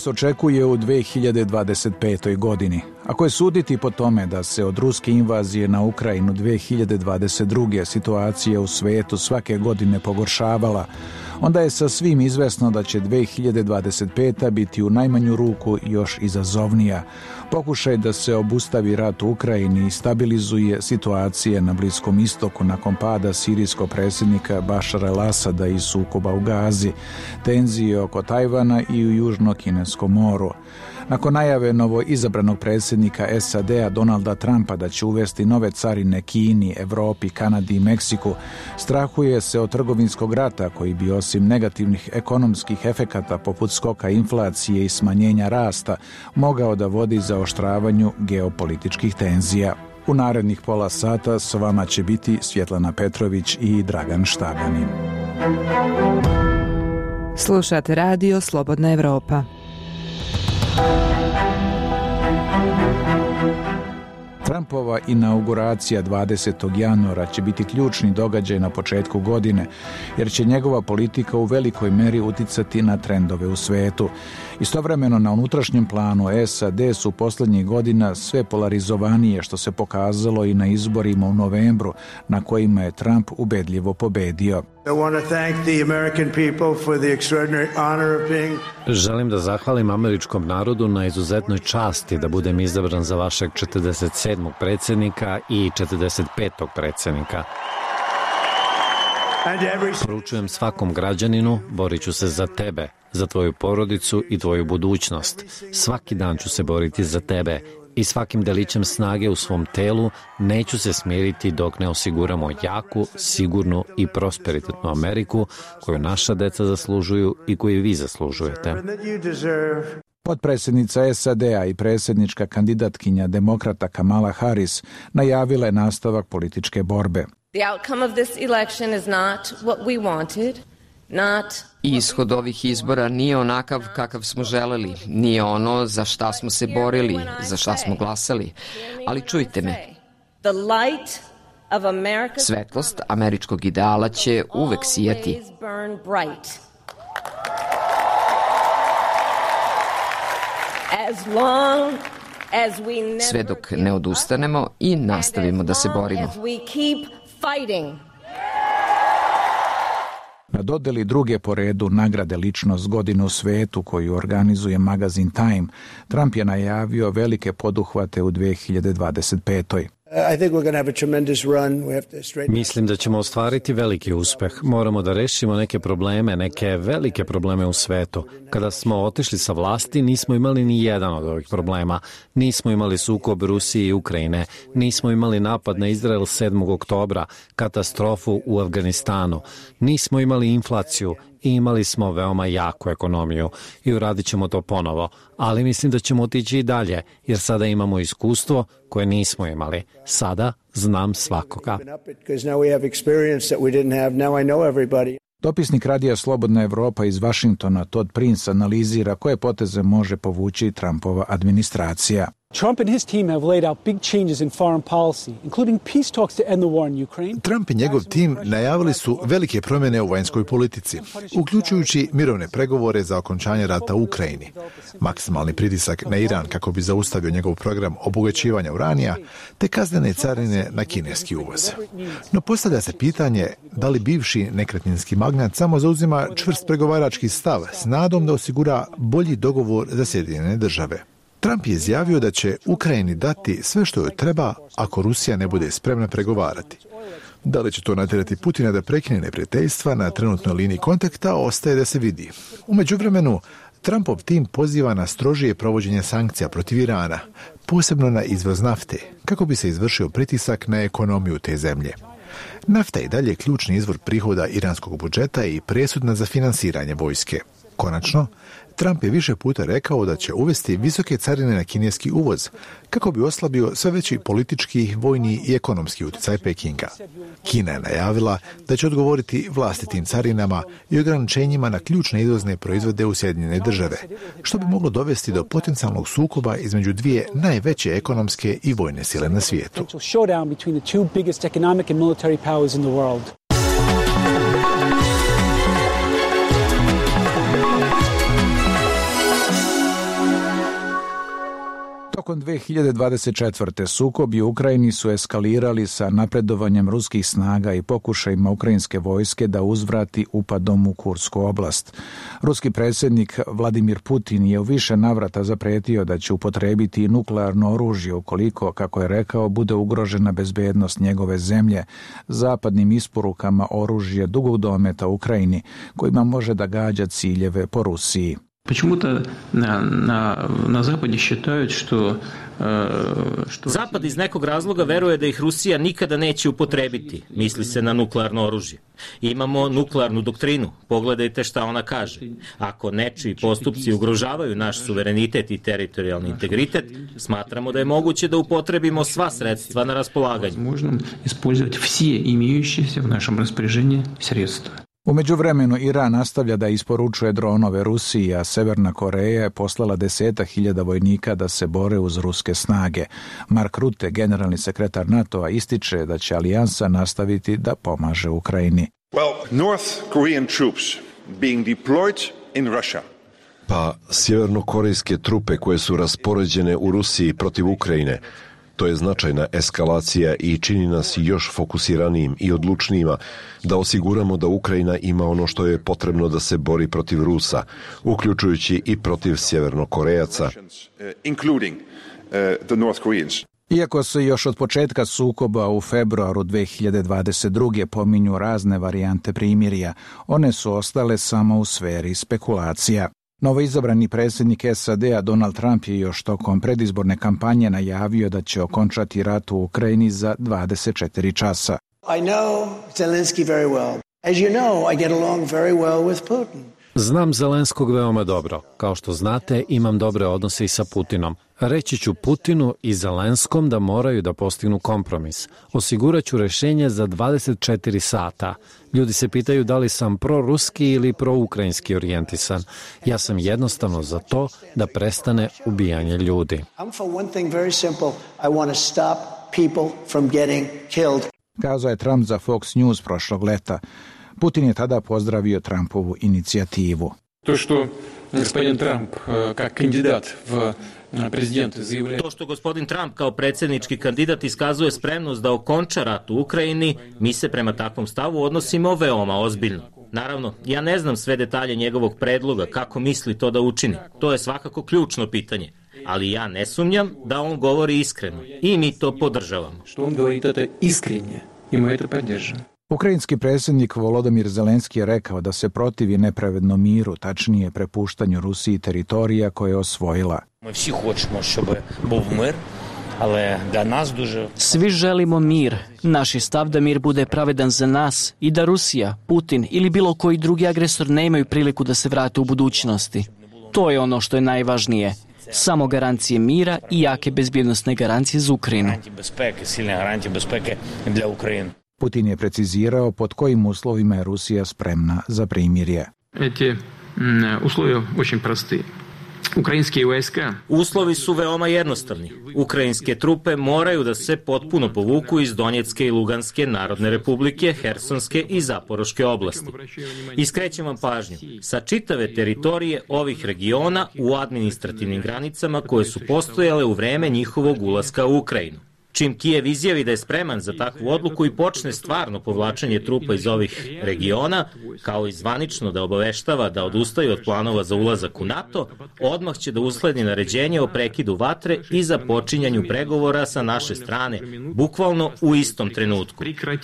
nas očekuje u dve hiljade dvadeset petoj. godini? Ako je suditi po tome da se od ruske invazije na Ukrajinu dve hiljade dvadeset druge. situacija u svetu svake godine pogoršavala, onda je sa svim izvesno da će dve hiljade dvadeset peta. biti u najmanju ruku još izazovnija. Pokušaj da se obustavi rat u Ukrajini i stabilizuje situacije na Bliskom istoku nakon pada sirijskog predsjednika Bašara el-Asada i sukoba u Gazi, tenzije oko Tajvana i u Južno-Kineskom moru. Nakon najave novo izabranog predsjednika S A D-a Donalda Trumpa da će uvesti nove carine Kini, Evropi, Kanadi i Meksiku, strahuje se od trgovinskog rata koji bi osim negativnih ekonomskih efekata poput skoka inflacije i smanjenja rasta mogao da vodi zaoštravanju geopolitičkih tenzija. U narednih pola sata s vama će biti Svjetlana Petrović i Dragan Štabanin. Slušate radio Slobodna Evropa. Trumpova inauguracija dvadesetog januara će biti ključni događaj na početku godine, jer će njegova politika u velikoj meri uticati na trendove u svetu. Istovremeno na unutrašnjem planu S A D su poslednjih godina sve polarizovanije, što se pokazalo i na izborima u novembru, na kojima je Trump ubedljivo pobedio. Želim da zahvalim američkom narodu na izuzetnoj časti da budem izabran za vašeg četrdeset sedmog predsjednika i četrdeset petog predsjednika. Poručujem svakom građaninu, borit ću se za tebe, za tvoju porodicu i tvoju budućnost. Svaki dan ću se boriti za tebe i svakim delićem snage u svom telu neću se smiriti dok ne osiguramo jaku, sigurnu i prosperitetnu Ameriku koju naša deca zaslužuju i koju vi zaslužujete. Potpredsjednica S A D-a i predsjednička kandidatkinja demokrata Kamala Harris najavila je nastavak političke borbe. The outcome of this election is not what we wanted, not Ishod ovih izbora nije onakav kakav smo želeli, nije ono za šta smo se borili, za šta smo glasali. Ali čujte me, svetlost američkog ideala će uvek sijati. Sve dok ne odustanemo i nastavimo da se borimo. Na dodeli druge po redu nagrade Ličnost godine u svetu koju organizuje magazin Time, Trump je najavio velike poduhvate u dve hiljade dvadeset petoj. Mislim da ćemo ostvariti veliki uspeh. Moramo da rešimo neke probleme, neke velike probleme u svetu. Kada smo otišli sa vlasti, nismo imali ni jedan od ovih problema. Nismo imali sukob Rusije i Ukrajine. Nismo imali napad na Izrael sedmog oktobra, katastrofu u Afganistanu. Nismo imali inflaciju i imali smo veoma jaku ekonomiju i uradit ćemo to ponovo. Ali mislim da ćemo otići i dalje, jer sada imamo iskustvo koje nismo imali. Sada znam svakoga. Dopisnik radija Slobodna Evropa iz Vašingtona Todd Prince analizira koje poteze može povući Trumpova administracija. Trump and his team have laid out big changes in foreign policy, including peace talks to end the war in Ukraine. Trump i njegov tim najavili su velike promjene u vanjskoj politici, uključujući mirovne pregovore za okončanje rata u Ukrajini, maksimalni pritisak na Iran kako bi zaustavio njegov program obogaćivanja uranija, te kaznene carine na kineski uvoz. No postavlja se pitanje da li bivši nekretninski magnat samo zauzima čvrst pregovarački stav s nadom da osigura bolji dogovor za Sjedinjene države. Trump je izjavio da će Ukrajini dati sve što joj treba ako Rusija ne bude spremna pregovarati. Da li će to natjerati Putina da prekine neprijateljstva na trenutnoj liniji kontakta, ostaje da se vidi. U međuvremenu, Trumpov tim poziva na strožije provođenje sankcija protiv Irana, posebno na izvoz nafte, kako bi se izvršio pritisak na ekonomiju te zemlje. Nafta je dalje ključni izvor prihoda iranskog budžeta i presudna za finansiranje vojske. Konačno, Trump je više puta rekao da će uvesti visoke carine na kineski uvoz, kako bi oslabio sve veći politički, vojni i ekonomski utjecaj Pekinga. Kina je najavila da će odgovoriti vlastitim carinama i ograničenjima na ključne izvozne proizvode u Sjedinjene države, što bi moglo dovesti do potencijalnog sukoba između dvije najveće ekonomske i vojne sile na svijetu. Tokom dve hiljade dvadeset četvrte. sukobi u Ukrajini su eskalirali sa napredovanjem ruskih snaga i pokušajima ukrajinske vojske da uzvrati upadom u Kursku oblast. Ruski predsjednik Vladimir Putin je u više navrata zapretio da će upotrebiti nuklearno oružje ukoliko, kako je rekao, bude ugrožena bezbednost njegove zemlje zapadnim isporukama oružja dugog dometa Ukrajini, kojima može da gađa ciljeve po Rusiji. Почему-то на, на, на Западе считают, что, что... Zapad iz nekog razloga veruje da ih Rusija nikada neće upotrebiti, misli se na nuklearno oružje. Imamo nuklearnu doktrinu, pogledajte šta ona kaže. Ako nečiji postupci ugrožavaju naš suverenitet i teritorijalni integritet, smatramo da je moguće da upotrebimo sva sredstva na raspolaganju. Možemo ispoljavati все имеющиеся в нашем распоряжении средства. U međuvremenu Iran nastavlja da isporučuje dronove Rusiji, a Severna Koreja je poslala deseta hiljada vojnika da se bore uz ruske snage. Mark Rutte, generalni sekretar NATO-a, ističe da će alijansa nastaviti da pomaže Ukrajini. Well, North Korean troops being deployed in Russia. Pa sjevernokorejske trupe koje su raspoređene u Rusiji protiv Ukrajine, to je značajna eskalacija i čini nas još fokusiranijim i odlučnijima da osiguramo da Ukrajina ima ono što je potrebno da se bori protiv Rusa, uključujući i protiv Sjevernokorejaca. Iako se još od početka sukoba u februaru dve hiljade dvadeset druge. pominju razne varijante primirja, one su ostale samo u sferi spekulacija. Novoizabrani predsjednik S A D-a Donald Trump je još tokom predizborne kampanje najavio da će okončati rat u Ukrajini za dvadeset četiri časa. I know Zelensky very well. As you know, I get along very well with Putin. Znam Zelenskog veoma dobro. Kao što znate, imam dobre odnose i sa Putinom. Reći ću Putinu i Zelenskom da moraju da postignu kompromis. Osiguraću rešenje za dvadeset četiri sata. Ljudi se pitaju da li sam proruski ili proukrajinski orijentisan. Ja sam jednostavno za to da prestane ubijanje ljudi. Kazao je Trump za Fox News prošlog leta. Putin je tada pozdravio Trumpovu inicijativu. To što gospodin Trump kao kandidat v prezidente zaявляет... To što gospodin Trump kao predsjednički kandidat iskazuje spremnost da okonča rat u Ukrajini, mi se prema takvom stavu odnosimo veoma ozbiljno. Naravno, ja ne znam sve detalje njegovog predloga, kako misli to da učini. To je svakako ključno pitanje. Ali ja ne sumnjam da on govori iskreno i mi to podržavamo. Što on govori to iskrenje i mi to podržavamo. Ukrajinski predsjednik Volodymyr Zelenski je rekao da se protivi nepravednom miru, tačnije prepuštanju Rusiji teritorija koje je osvojila. Svi želimo mir. Naš je stav da mir bude pravedan za nas i da Rusija, Putin ili bilo koji drugi agresor ne imaju priliku da se vrate u budućnosti. To je ono što je najvažnije. Samo garancije mira i jake bezbjednosne garancije za Ukrajinu. Putin je precizirao pod kojim uslovima je Rusija spremna za primirje. Eti uslovi очень простые. Ukrajinske vojska. Uslovi su veoma jednostavni. Ukrajinske trupe moraju da se potpuno povuku iz Donjecke i Luganske narodne republike, Hersonske i Zaporoške oblasti. Iskrećem vam pažnju, sa čitave teritorije ovih regiona u administrativnim granicama koje su postojale u vreme njihovog ulaska u Ukrajinu. Čim Kijev izjavi da je spreman za takvu odluku i počne stvarno povlačenje trupa iz ovih regiona, kao i zvanično da obaveštava da odustaju od planova za ulazak u NATO, odmah će da usledi naređenje o prekidu vatre i započinjanju pregovora sa naše strane, bukvalno u istom trenutku.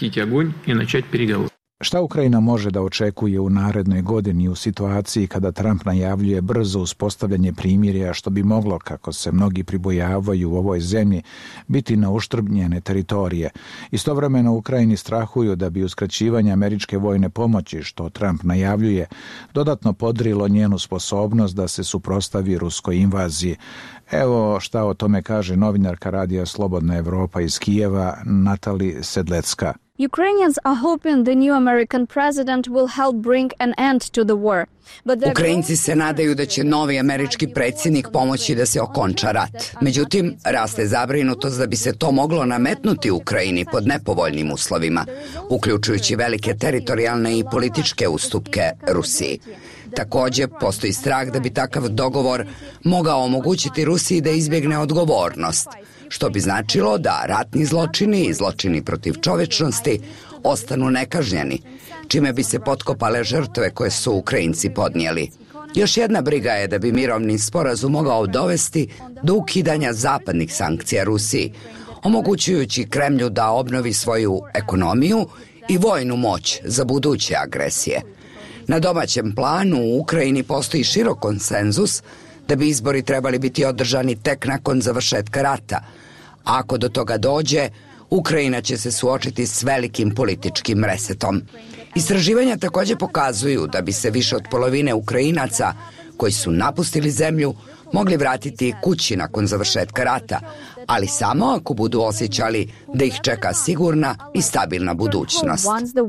Šta Ukrajina može da očekuje u narednoj godini u situaciji kada Trump najavljuje brzo uspostavljanje primirja, što bi moglo, kako se mnogi pribojavaju u ovoj zemlji, biti na uštrb njene teritorije? Istovremeno Ukrajini strahuju da bi uskraćivanje američke vojne pomoći, što Trump najavljuje, dodatno podrilo njenu sposobnost da se suprotstavi ruskoj invaziji. Evo šta o tome kaže novinarka radija Slobodna Evropa iz Kijeva, Natali Sedlecka. Ukrainians are hoping the new American president will help bring an end to the war. Ukrajinci se nadaju da će novi američki predsjednik pomoći da se okonča rat. Međutim, raste zabrinutost da bi se to moglo nametnuti Ukrajini pod nepovoljnim uslovima, uključujući velike teritorijalne i političke ustupke Rusiji. Takođe, postoji strah da bi takav dogovor mogao omogućiti Rusiji da izbjegne odgovornost, što bi značilo da ratni zločini i zločini protiv čovečnosti ostanu nekažnjeni, čime bi se potkopale žrtve koje su Ukrajinci podnijeli. Još jedna briga je da bi mirovni sporazum mogao dovesti do ukidanja zapadnih sankcija Rusiji, omogućujući Kremlju da obnovi svoju ekonomiju i vojnu moć za buduće agresije. Na domaćem planu u Ukrajini postoji širok konsenzus da bi izbori trebali biti održani tek nakon završetka rata. A ako do toga dođe, Ukrajina će se suočiti s velikim političkim resetom. Istraživanja takođe pokazuju da bi se više od polovine Ukrajinaca koji su napustili zemlju mogli vratiti kući nakon završetka rata, ali samo ako budu osjećali da ih čeka sigurna i stabilna budućnost.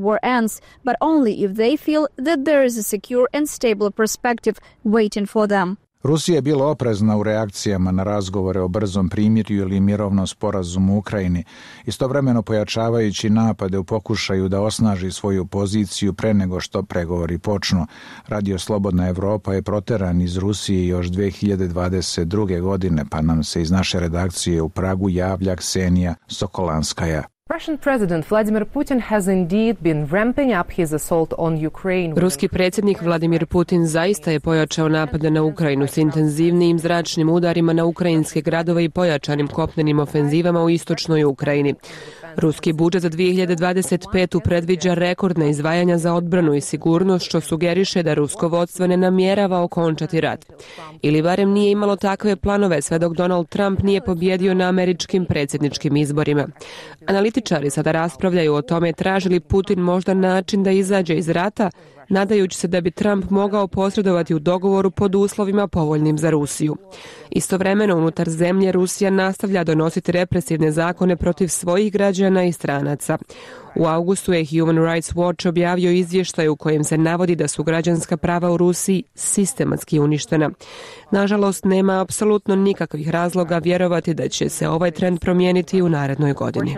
Rusija je bila oprezna u reakcijama na razgovore o brzom primirju ili mirovnom sporazumu u Ukrajini, istovremeno pojačavajući napade u pokušaju da osnaži svoju poziciju pre nego što pregovori počnu. Radio Slobodna Evropa je proteran iz Rusije još dve hiljade dvadeset druge. godine, pa nam se iz naše redakcije u Pragu javlja Ksenija Sokolanskaja. Russian President Vladimir Putin has indeed been ramping up his assault on Ukraine. Ruski predsjednik Vladimir Putin zaista je pojačao napade na Ukrajinu s intenzivnijim zračnim udarima na ukrajinske gradove i pojačanim kopnenim ofenzivama u istočnoj Ukrajini. Ruski budžet za dve hiljade dvadeset petu. predviđa rekordna izdvajanja za odbranu i sigurnost, što sugeriše da rusko vodstvo ne namjerava okončati rat. Ili barem nije imalo takve planove sve dok Donald Trump nije pobjedio na američkim predsjedničkim izborima. Analitičari sada raspravljaju o tome traži li Putin možda način da izađe iz rata, nadajući se da bi Trump mogao posredovati u dogovoru pod uslovima povoljnim za Rusiju. Istovremeno, unutar zemlje Rusija nastavlja donositi represivne zakone protiv svojih građana i stranaca. U augustu je Human Rights Watch objavio izvještaj u kojem se navodi da su građanska prava u Rusiji sistematski uništena. Nažalost, nema apsolutno nikakvih razloga vjerovati da će se ovaj trend promijeniti u narednoj godini.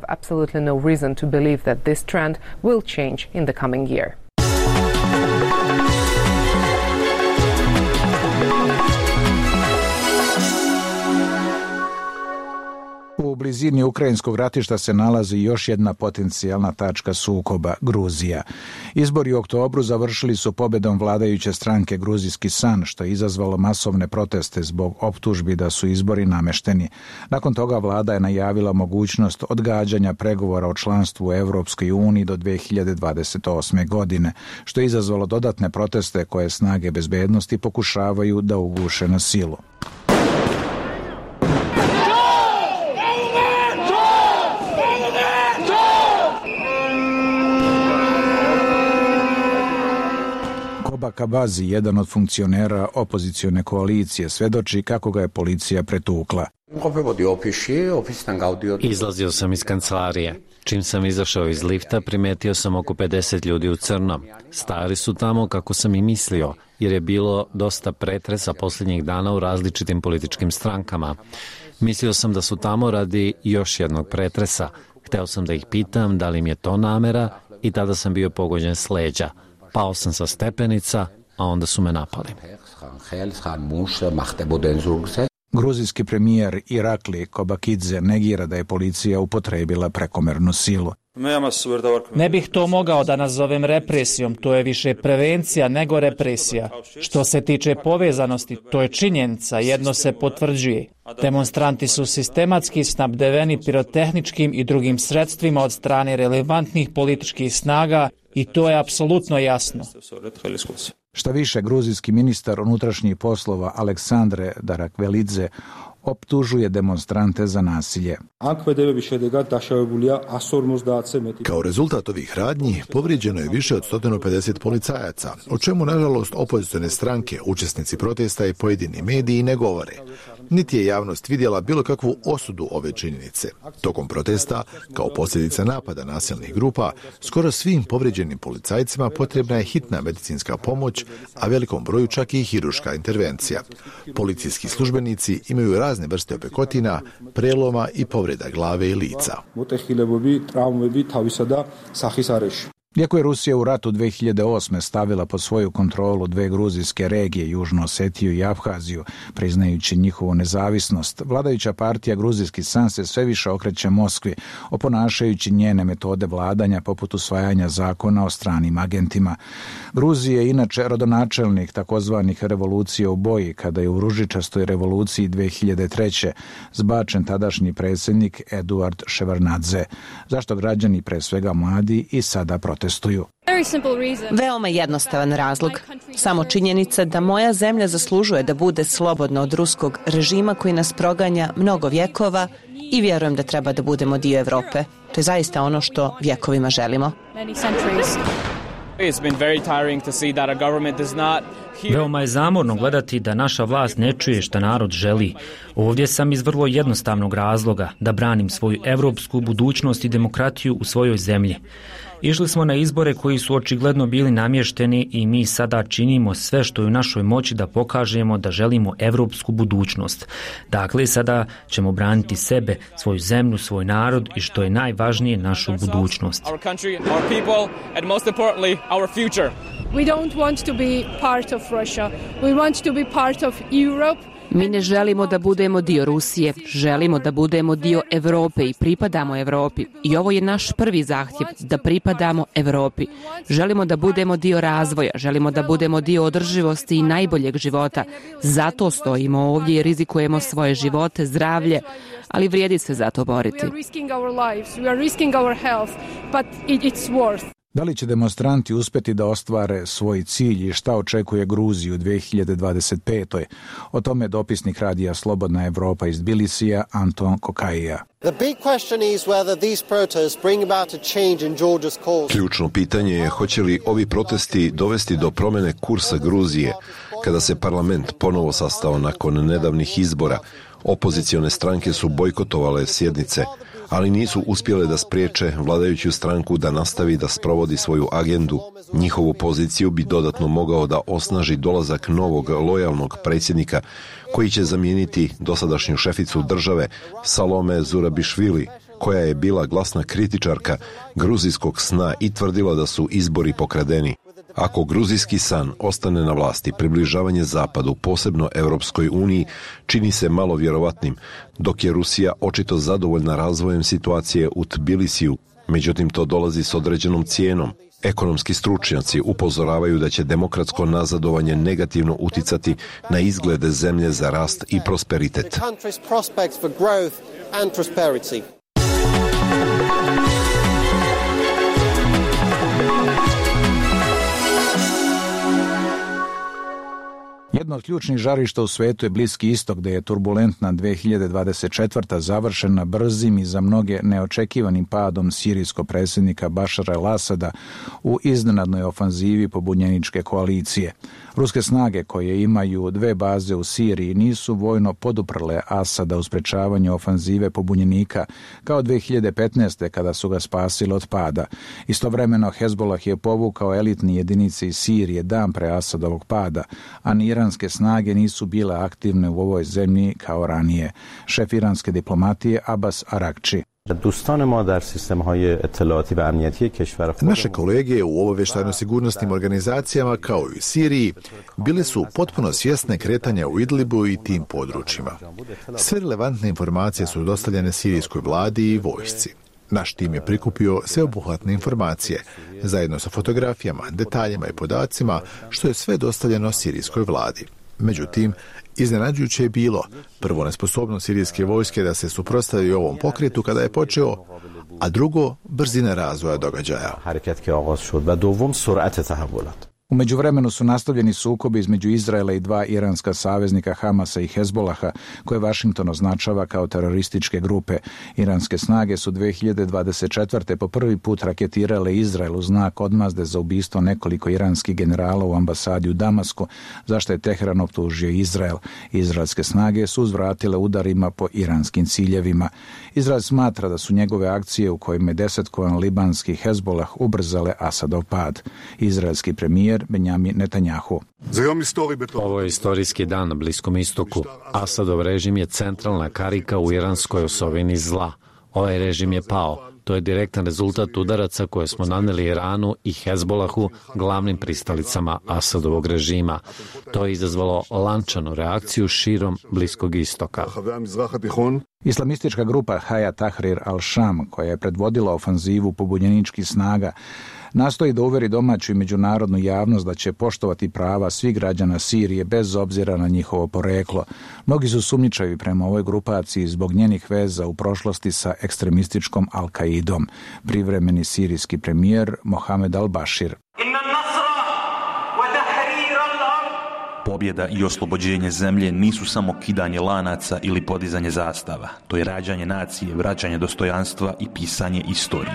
U blizini ukrajinskog ratišta se nalazi još jedna potencijalna tačka sukoba, Gruzija. Izbori u oktobru završili su pobjedom vladajuće stranke Gruzijski san, što je izazvalo masovne proteste zbog optužbi da su izbori namešteni. Nakon toga vlada je najavila mogućnost odgađanja pregovora o članstvu u Evropskoj uniji do dve hiljade dvadeset osme. godine, što je izazvalo dodatne proteste koje snage bezbednosti pokušavaju da uguše na silu. Kabazi, jedan od funkcionera opozicione koalicije, svedoči kako ga je policija pretukla. Izlazio sam iz kancelarije. Čim sam izašao iz lifta, primetio sam oko pedeset ljudi u crnom. Stari su tamo kako sam i mislio, jer je bilo dosta pretresa posljednjih dana u različitim političkim strankama. Mislio sam da su tamo radi još jednog pretresa. Hteo sam da ih pitam da li im je to namera i tada sam bio pogođen s leđa. Pao sam sa stepenica, a onda su me napali. Gruzijski premijer Irakli Kobakidze negira da je policija upotrebila prekomernu silu. Ne bih to mogao da nazovem represijom, to je više prevencija nego represija. Što se tiče povezanosti, to je činjenica, jedno se potvrđuje. Demonstranti su sistematski snabdeveni pirotehničkim i drugim sredstvima od strane relevantnih političkih snaga i to je apsolutno jasno. Šta više, gruzijski ministar unutrašnjih poslova Aleksandre Darakvelidze optužuje demonstrante za nasilje. Kao rezultat ovih radnji povrijeđeno je više od sto pedeset policajaca, o čemu nažalost opozicione stranke, učesnici protesta i pojedini mediji ne govore. Niti je javnost vidjela bilo kakvu osudu ove činjenice. Tokom protesta, kao posljedica napada nasilnih grupa, skoro svim povrijeđenim policajcima potrebna je hitna medicinska pomoć, a velikom broju čak i hirurška intervencija. Policijski službenici imaju razne vrste opekotina, preloma i povreda glave i lica. Iako je Rusija u ratu dve hiljade osme stavila pod svoju kontrolu dve gruzijske regije, Južnu Osetiju i Abhaziju, priznajući njihovu nezavisnost, vladajuća partija Gruzijski san se sve više okreće Moskvi, oponašajući njene metode vladanja poput usvajanja zakona o stranim agentima. Gruzija je inače rodonačelnik takozvanih revolucija u boji, kada je u ružičastoj revoluciji dve hiljade treće zbačen tadašnji predsjednik Eduard Ševardnadze, zašto građani, pre svega mladi, i sada protestuju. Veoma jednostavan razlog. Samo činjenica da moja zemlja zaslužuje da bude slobodna od ruskog režima koji nas proganja mnogo vjekova i vjerujem da treba da budemo dio Evrope. To je zaista ono što vjekovima želimo. Veoma je zamorno gledati da naša vlast ne čuje šta narod želi. Ovdje sam iz vrlo jednostavnog razloga, da branim svoju evropsku budućnost i demokratiju u svojoj zemlji. Išli smo na izbore koji su očigledno bili namješteni i mi sada činimo sve što je u našoj moći da pokažemo da želimo evropsku budućnost. Dakle, sada ćemo braniti sebe, svoju zemlju, svoj narod i što je najvažnije, našu budućnost. We don't want to be part of Russia. We want to be part of Europe. Mi ne želimo da budemo dio Rusije, želimo da budemo dio Evrope i pripadamo Evropi. I ovo je naš prvi zahtjev, da pripadamo Evropi. Želimo da budemo dio razvoja, želimo da budemo dio održivosti i najboljeg života. Zato stojimo ovdje i rizikujemo svoje živote, zdravlje, ali vrijedi se za to boriti. We are risking our lives, we are risking our health, but it, it's worth. Da li će demonstranti uspjeti da ostvare svoj cilj i šta očekuje Gruziju u dve hiljade dvadeset petoj. O tome dopisnik radija Slobodna Evropa iz Tbilisija Anton Kokaija. Ključno pitanje je hoće li ovi protesti dovesti do promjene kursa Gruzije kada se parlament ponovo sastao nakon nedavnih izbora. Opozicione stranke su bojkotovale sjednice, ali nisu uspjele da spriječe vladajuću stranku da nastavi da sprovodi svoju agendu. Njihovu poziciju bi dodatno mogao da osnaži dolazak novog lojalnog predsjednika koji će zamijeniti dosadašnju šeficu države Salome Zurabišvili, koja je bila glasna kritičarka gruzijskog sna i tvrdila da su izbori pokradeni. Ako gruzijski san ostane na vlasti, približavanje zapadu, posebno Europskoj uniji, čini se malo vjerovatnim, dok je Rusija očito zadovoljna razvojem situacije u Tbilisiju. Međutim, to dolazi s određenom cijenom. Ekonomski stručnjaci upozoravaju da će demokratsko nazadovanje negativno uticati na izglede zemlje za rast i prosperitet. Jedno od ključnih žarišta u svetu je Bliski istok, gdje je turbulentna dve hiljade dvadeset četvrta završena brzim i za mnoge neočekivanim padom sirijskog predsjednika Bašara el-Asada u iznenadnoj ofanzivi pobunjeničke koalicije. Ruske snage, koje imaju dve baze u Siriji, nisu vojno poduprle Asada u sprečavanju ofanzive pobunjenika kao dve hiljade petnaeste. kada su ga spasili od pada. Istovremeno Hezbollah je povukao elitni jedinice iz Sirije dan pre Asadovog pada, a ni iranske snage nisu bile aktivne u ovoj zemlji kao ranije. Šef iranske diplomatije Abbas Arakči. Naše kolege u obavještajno-sigurnosnim organizacijama kao i u Siriji bile su potpuno svjesne kretanja u Idlibu i tim područjima. Sve relevantne informacije su dostavljene sirijskoj vladi i vojsci. Naš tim je prikupio sveobuhvatne informacije, zajedno sa fotografijama, detaljima i podacima, što je sve dostavljeno sirijskoj vladi. Međutim, iznenađujuće je bilo prvo nesposobnost sirijske vojske da se suprotstavi ovom pokretu kada je počeo, a drugo brzina razvoja događaja. U međuvremenu su nastavljeni sukobi između Izraela i dva iranska saveznika Hamasa i Hezbolaha, koje Washington označava kao terorističke grupe. Iranske snage su dve hiljade dvadeset četvrte. po prvi put raketirale Izrael u znak odmazde za ubistvo nekoliko iranskih generala u ambasadi u Damasku, zašto je Teheran optužio Izrael. Izraelske snage su uzvratile udarima po iranskim ciljevima. Izrael smatra da su njegove akcije u kojima je desetkovan libanski Hezbolah ubrzale Asadov pad. Izraelski premijer Benjamin Netanjahu. Ovo je istorijski dan na Bliskom istoku. Asadov režim je centralna karika u iranskoj osovini zla. Ovaj režim je pao. To je direktan rezultat udaraca koje smo naneli Iranu i Hezbolahu, glavnim pristalicama Asadovog režima. To je izazvalo lančanu reakciju širom Bliskog istoka. Islamistička grupa Hayat Tahrir al-Sham, koja je predvodila ofanzivu pobunjeničkih snaga, nastoji da uveri domaću i međunarodnu javnost da će poštovati prava svih građana Sirije bez obzira na njihovo poreklo. Mnogi su sumnjičavi prema ovoj grupaciji zbog njenih veza u prošlosti sa ekstremističkom Al-Kaidom. Privremeni sirijski premijer Mohamed al-Bashir. Pobjeda i oslobođenje zemlje nisu samo kidanje lanaca ili podizanje zastava. To je rađanje nacije, vraćanje dostojanstva i pisanje istorije.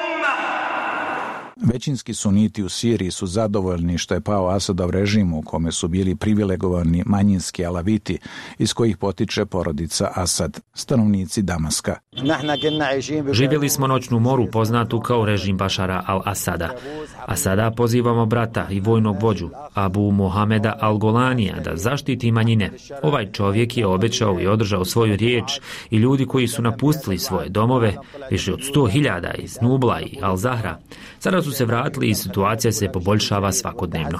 Većinski suniti u Siriji su zadovoljni što je pao Asadov režim u kome su bili privilegovani manjinski alaviti iz kojih potiče porodica Asad, stanovnici Damaska. Živjeli smo noćnu moru poznatu kao režim Bašara al-Asada. A sada pozivamo brata i vojnog vođu Abu Mohameda al-Golanija da zaštiti manjine. Ovaj čovjek je obećao i održao svoju riječ i ljudi koji su napustili svoje domove, više od sto hiljada iz Nubla i Al-Zahra, sada su se vratili i situacija se poboljšava svakodnevno.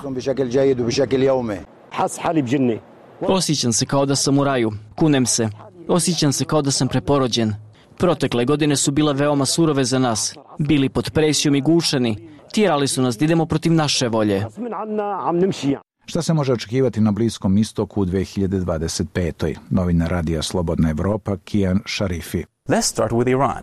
Osjećam se kao da sam u raju. Kunem se. Osjećam se kao da sam preporođen. Protekle godine su bile veoma surove za nas. Bili pod presijom i gušeni. Tjerali su nas da idemo protiv naše volje. Šta se može očekivati na Bliskom istoku u dve hiljade dvadeset petoj. Novinar radija Slobodna Evropa Kian Šarifi. Let's start with Iran.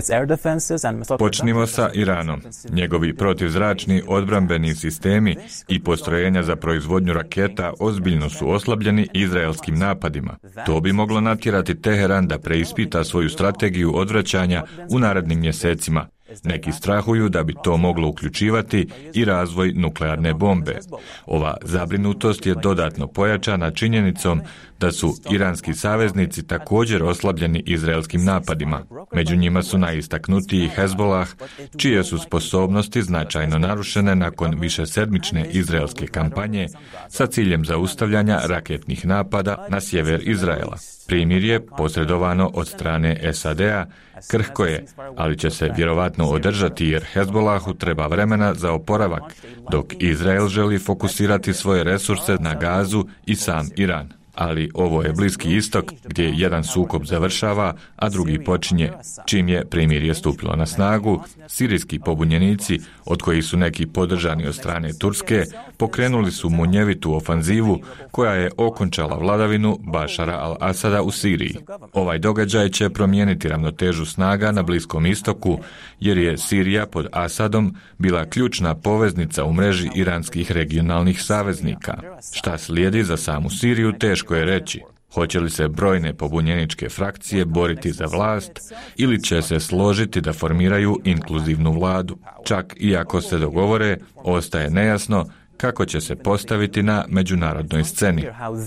Počnimo sa Iranom. Njegovi protivzračni odbrambeni sistemi i postrojenja za proizvodnju raketa ozbiljno su oslabljeni izraelskim napadima. To bi moglo natjerati Teheran da preispita svoju strategiju odvraćanja u narednim mjesecima. Neki strahuju da bi to moglo uključivati i razvoj nuklearne bombe. Ova zabrinutost je dodatno pojačana činjenicom da su iranski saveznici također oslabljeni izraelskim napadima. Među njima su najistaknutiji Hezbolah, čije su sposobnosti značajno narušene nakon višesedmične izraelske kampanje sa ciljem zaustavljanja raketnih napada na sjever Izraela. Primjer je posredovano od strane S A D-a, krhko je, ali će se vjerovatno održati jer Hezbolahu treba vremena za oporavak, dok Izrael želi fokusirati svoje resurse na Gazu i sam Iran. Ali ovo je Bliski istok gdje jedan sukob završava, a drugi počinje. Čim je primirje stupilo na snagu, sirijski pobunjenici, od kojih su neki podržani od strane Turske, pokrenuli su munjevitu ofanzivu koja je okončala vladavinu Bašara al-Asada u Siriji. Ovaj događaj će promijeniti ravnotežu snaga na Bliskom istoku, jer je Sirija pod Asadom bila ključna poveznica u mreži iranskih regionalnih saveznika. Šta slijedi za samu Siriju teško je reći. Hoće li se brojne pobunjeničke frakcije boriti za vlast ili će se složiti da formiraju inkluzivnu vladu? Čak i ako se dogovore, ostaje nejasno kako će se postaviti na međunarodnoj sceni.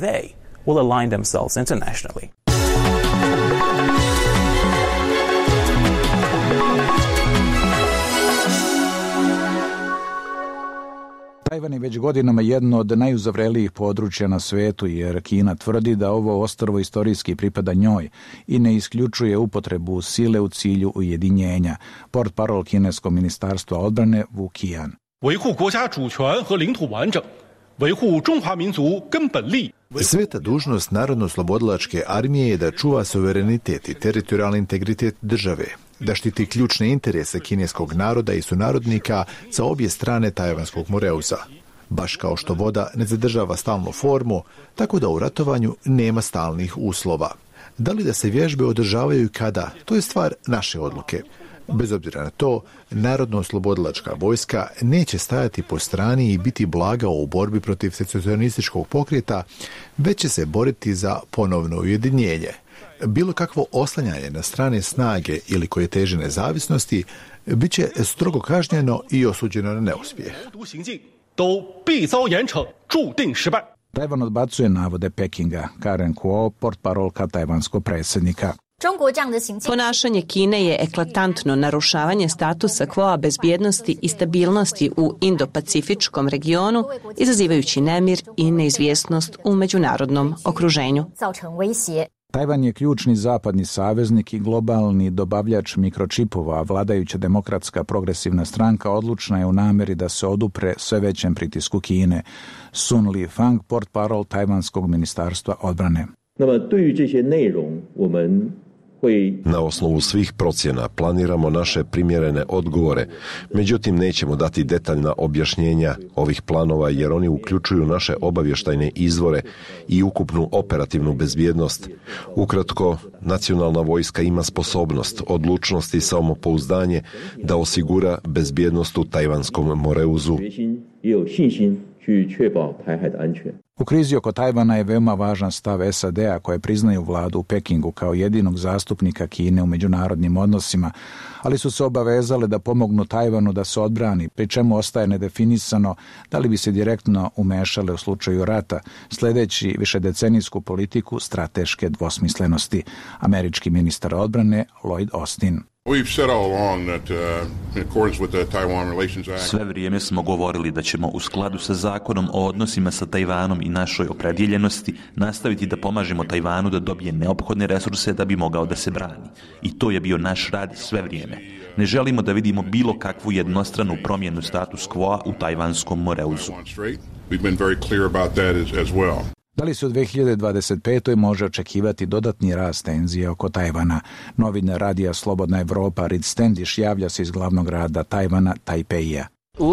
Tajvan je već godinama jedno od najuzavrelijih područja na svetu jer Kina tvrdi da ovo ostrvo istorijski pripada njoj i ne isključuje upotrebu sile u cilju ujedinjenja. Portparol kineskog ministarstva odbrane Wu Qian. Sveta dužnost Narodno-oslobodilačke armije je da čuva suverenitet i teritorijalni integritet države, da štiti ključne interese kineskog naroda i sunarodnika sa obje strane Tajvanskog moreuza. Baš kao što voda ne zadržava stalnu formu, tako da u ratovanju nema stalnih uslova. Da li da se vježbe održavaju i kada, to je stvar naše odluke. Bez obzira na to, Narodno-oslobodilačka vojska neće stajati po strani i biti blaga u borbi protiv secesionističkog pokreta, već će se boriti za ponovno ujedinjenje. Bilo kakvo oslanjanje na strane snage ili koje teže nezavisnosti bit će strogo kažnjeno i osuđeno na neuspjeh. Tajvan odbacuje navode Pekinga. Karen Kuo, portparolka tajvanskog predsjednika. Ponašanje Kine je eklatantno narušavanje statusa quo bezbjednosti i stabilnosti u Indo-Pacifičkom regionu, izazivajući nemir i neizvjesnost u međunarodnom okruženju. Tajvan je ključni zapadni saveznik i globalni dobavljač mikročipova, a vladajuća demokratska progresivna stranka odlučna je u nameri da se odupre sve većem pritisku Kine. Sun Li-fang, portparol tajvanskog ministarstva odbrane. Na osnovu svih procjena planiramo naše primjerene odgovore, međutim nećemo dati detaljna objašnjenja ovih planova jer oni uključuju naše obavještajne izvore i ukupnu operativnu bezbjednost. Ukratko, nacionalna vojska ima sposobnost, odlučnost i samopouzdanje da osigura bezbjednost u Tajvanskom moreuzu. U krizi oko Tajvana je veoma važan stav S A D-a koje priznaju vladu u Pekingu kao jedinog zastupnika Kine u međunarodnim odnosima, ali su se obavezale da pomognu Tajvanu da se odbrani, pri čemu ostaje nedefinisano da li bi se direktno umešale u slučaju rata, sledeći višedecenijsku politiku strateške dvosmislenosti. Američki ministar odbrane Lloyd Austin. Sve vrijeme smo govorili da ćemo u skladu sa zakonom o odnosima sa Tajvanom i našoj opredjeljenosti nastaviti da pomažemo Tajvanu da dobije neophodne resurse da bi mogao da se brani. I to je bio naš rad sve vrijeme. Ne želimo da vidimo bilo kakvu jednostranu promjenu status quo u tajvanskom moreuzu. Da li se u dve hiljade dvadeset petoj može očekivati dodatni rast tenzija oko Tajvana? Novinar radija Slobodna Evropa Reed Standish javlja se iz glavnog grada Tajvana, Tajpeija.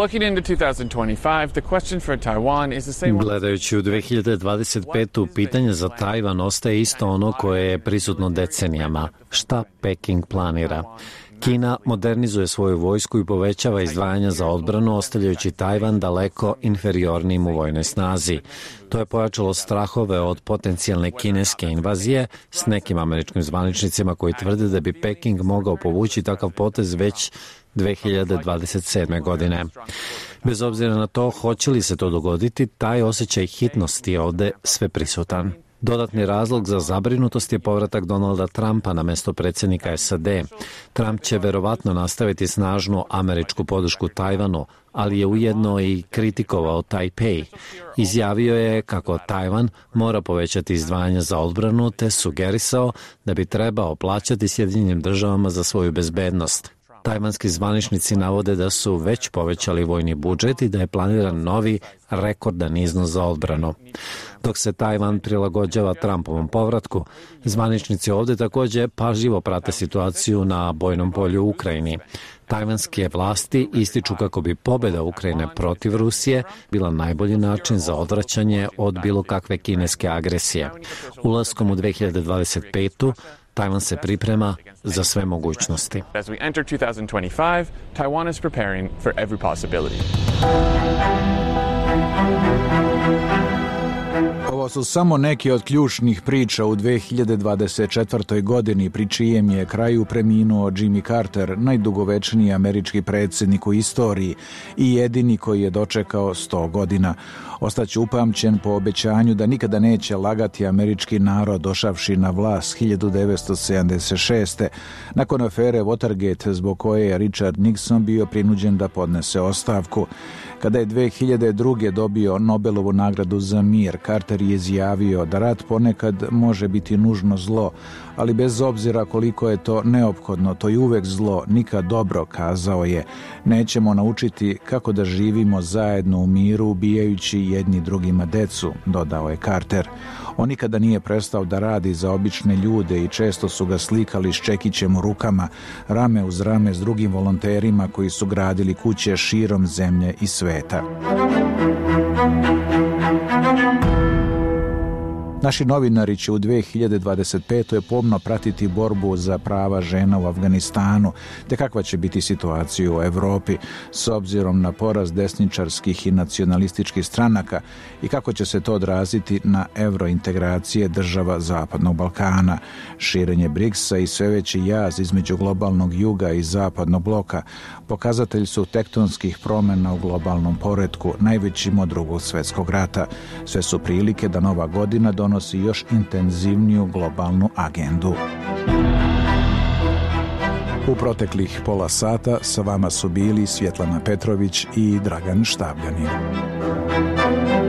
Gledajući u dve hiljade dvadeset petu pitanje za Tajvan ostaje isto ono koje je prisutno decenijama. Šta Peking planira? Kina modernizuje svoju vojsku i povećava izdvajanja za odbranu, ostavljajući Tajvan daleko inferiornim u vojnoj snazi. To je pojačalo strahove od potencijalne kineske invazije s nekim američkim zvaničnicima koji tvrde da bi Peking mogao povući takav potez već dve hiljade dvadeset sedme. godine. Bez obzira na to hoće li se to dogoditi, taj osjećaj hitnosti je ovde sveprisutan. Dodatni razlog za zabrinutost je povratak Donalda Trumpa na mesto predsjednika S A D. Trump će verovatno nastaviti snažnu američku podršku Tajvanu, ali je ujedno i kritikovao Tajpej. Izjavio je kako Tajvan mora povećati izdvajanja za odbranu, te sugerisao da bi trebao plaćati Sjedinjenim državama za svoju bezbednost. Tajvanski zvaničnici navode da su već povećali vojni budžet i da je planiran novi rekordan iznos za odbranu. Dok se Tajvan prilagođava Trumpovom povratku, zvaničnici ovdje također pažljivo prate situaciju na bojnom polju u Ukrajini. Tajvanske vlasti ističu kako bi pobjeda Ukrajine protiv Rusije bila najbolji način za odvraćanje od bilo kakve kineske agresije. Ulaskom u dve hiljade dvadeset petu Tajvan se priprema za sve mogućnosti. Ovo su samo neki od ključnih priča u dve hiljade dvadeset četvrtoj. godini, pri čijem je kraju preminuo Jimmy Carter, najdugovečniji američki predsjednik u istoriji i jedini koji je dočekao sto godina. Ostaće upamćen po obećanju da nikada neće lagati američki narod došavši na vlast hiljadu devetsto sedamdeset šeste. nakon afere Watergate, zbog koje je Richard Nixon bio prinuđen da podnese ostavku. Kada je dve hiljade druge. dobio Nobelovu nagradu za mir, Carter je izjavio da rat ponekad može biti nužno zlo, ali bez obzira koliko je to neophodno, to je uvek zlo, nikad dobro, kazao je. Nećemo naučiti kako da živimo zajedno u miru, ubijajući jedni drugima decu, dodao je Carter. On nikada nije prestao da radi za obične ljude i često su ga slikali s čekićem u rukama, rame uz rame s drugim volonterima koji su gradili kuće širom zemlje i sveta. Naši novinari će u dve hiljade dvadeset petoj. pomno pratiti borbu za prava žena u Afganistanu, te kakva će biti situacija u Evropi s obzirom na porast desničarskih i nacionalističkih stranaka i kako će se to odraziti na evrointegracije država Zapadnog Balkana. Širenje briksa i sve veći jaz između globalnog juga i zapadnog bloka pokazatelj su tektonskih promjena u globalnom poretku, najvećim od Drugog svjetskog rata. Sve su prilike da nova godina donosi još intenzivniju globalnu agendu. U proteklih pola sata sa vama su bili Svjetlana Petrović i Dragan Štabljanin.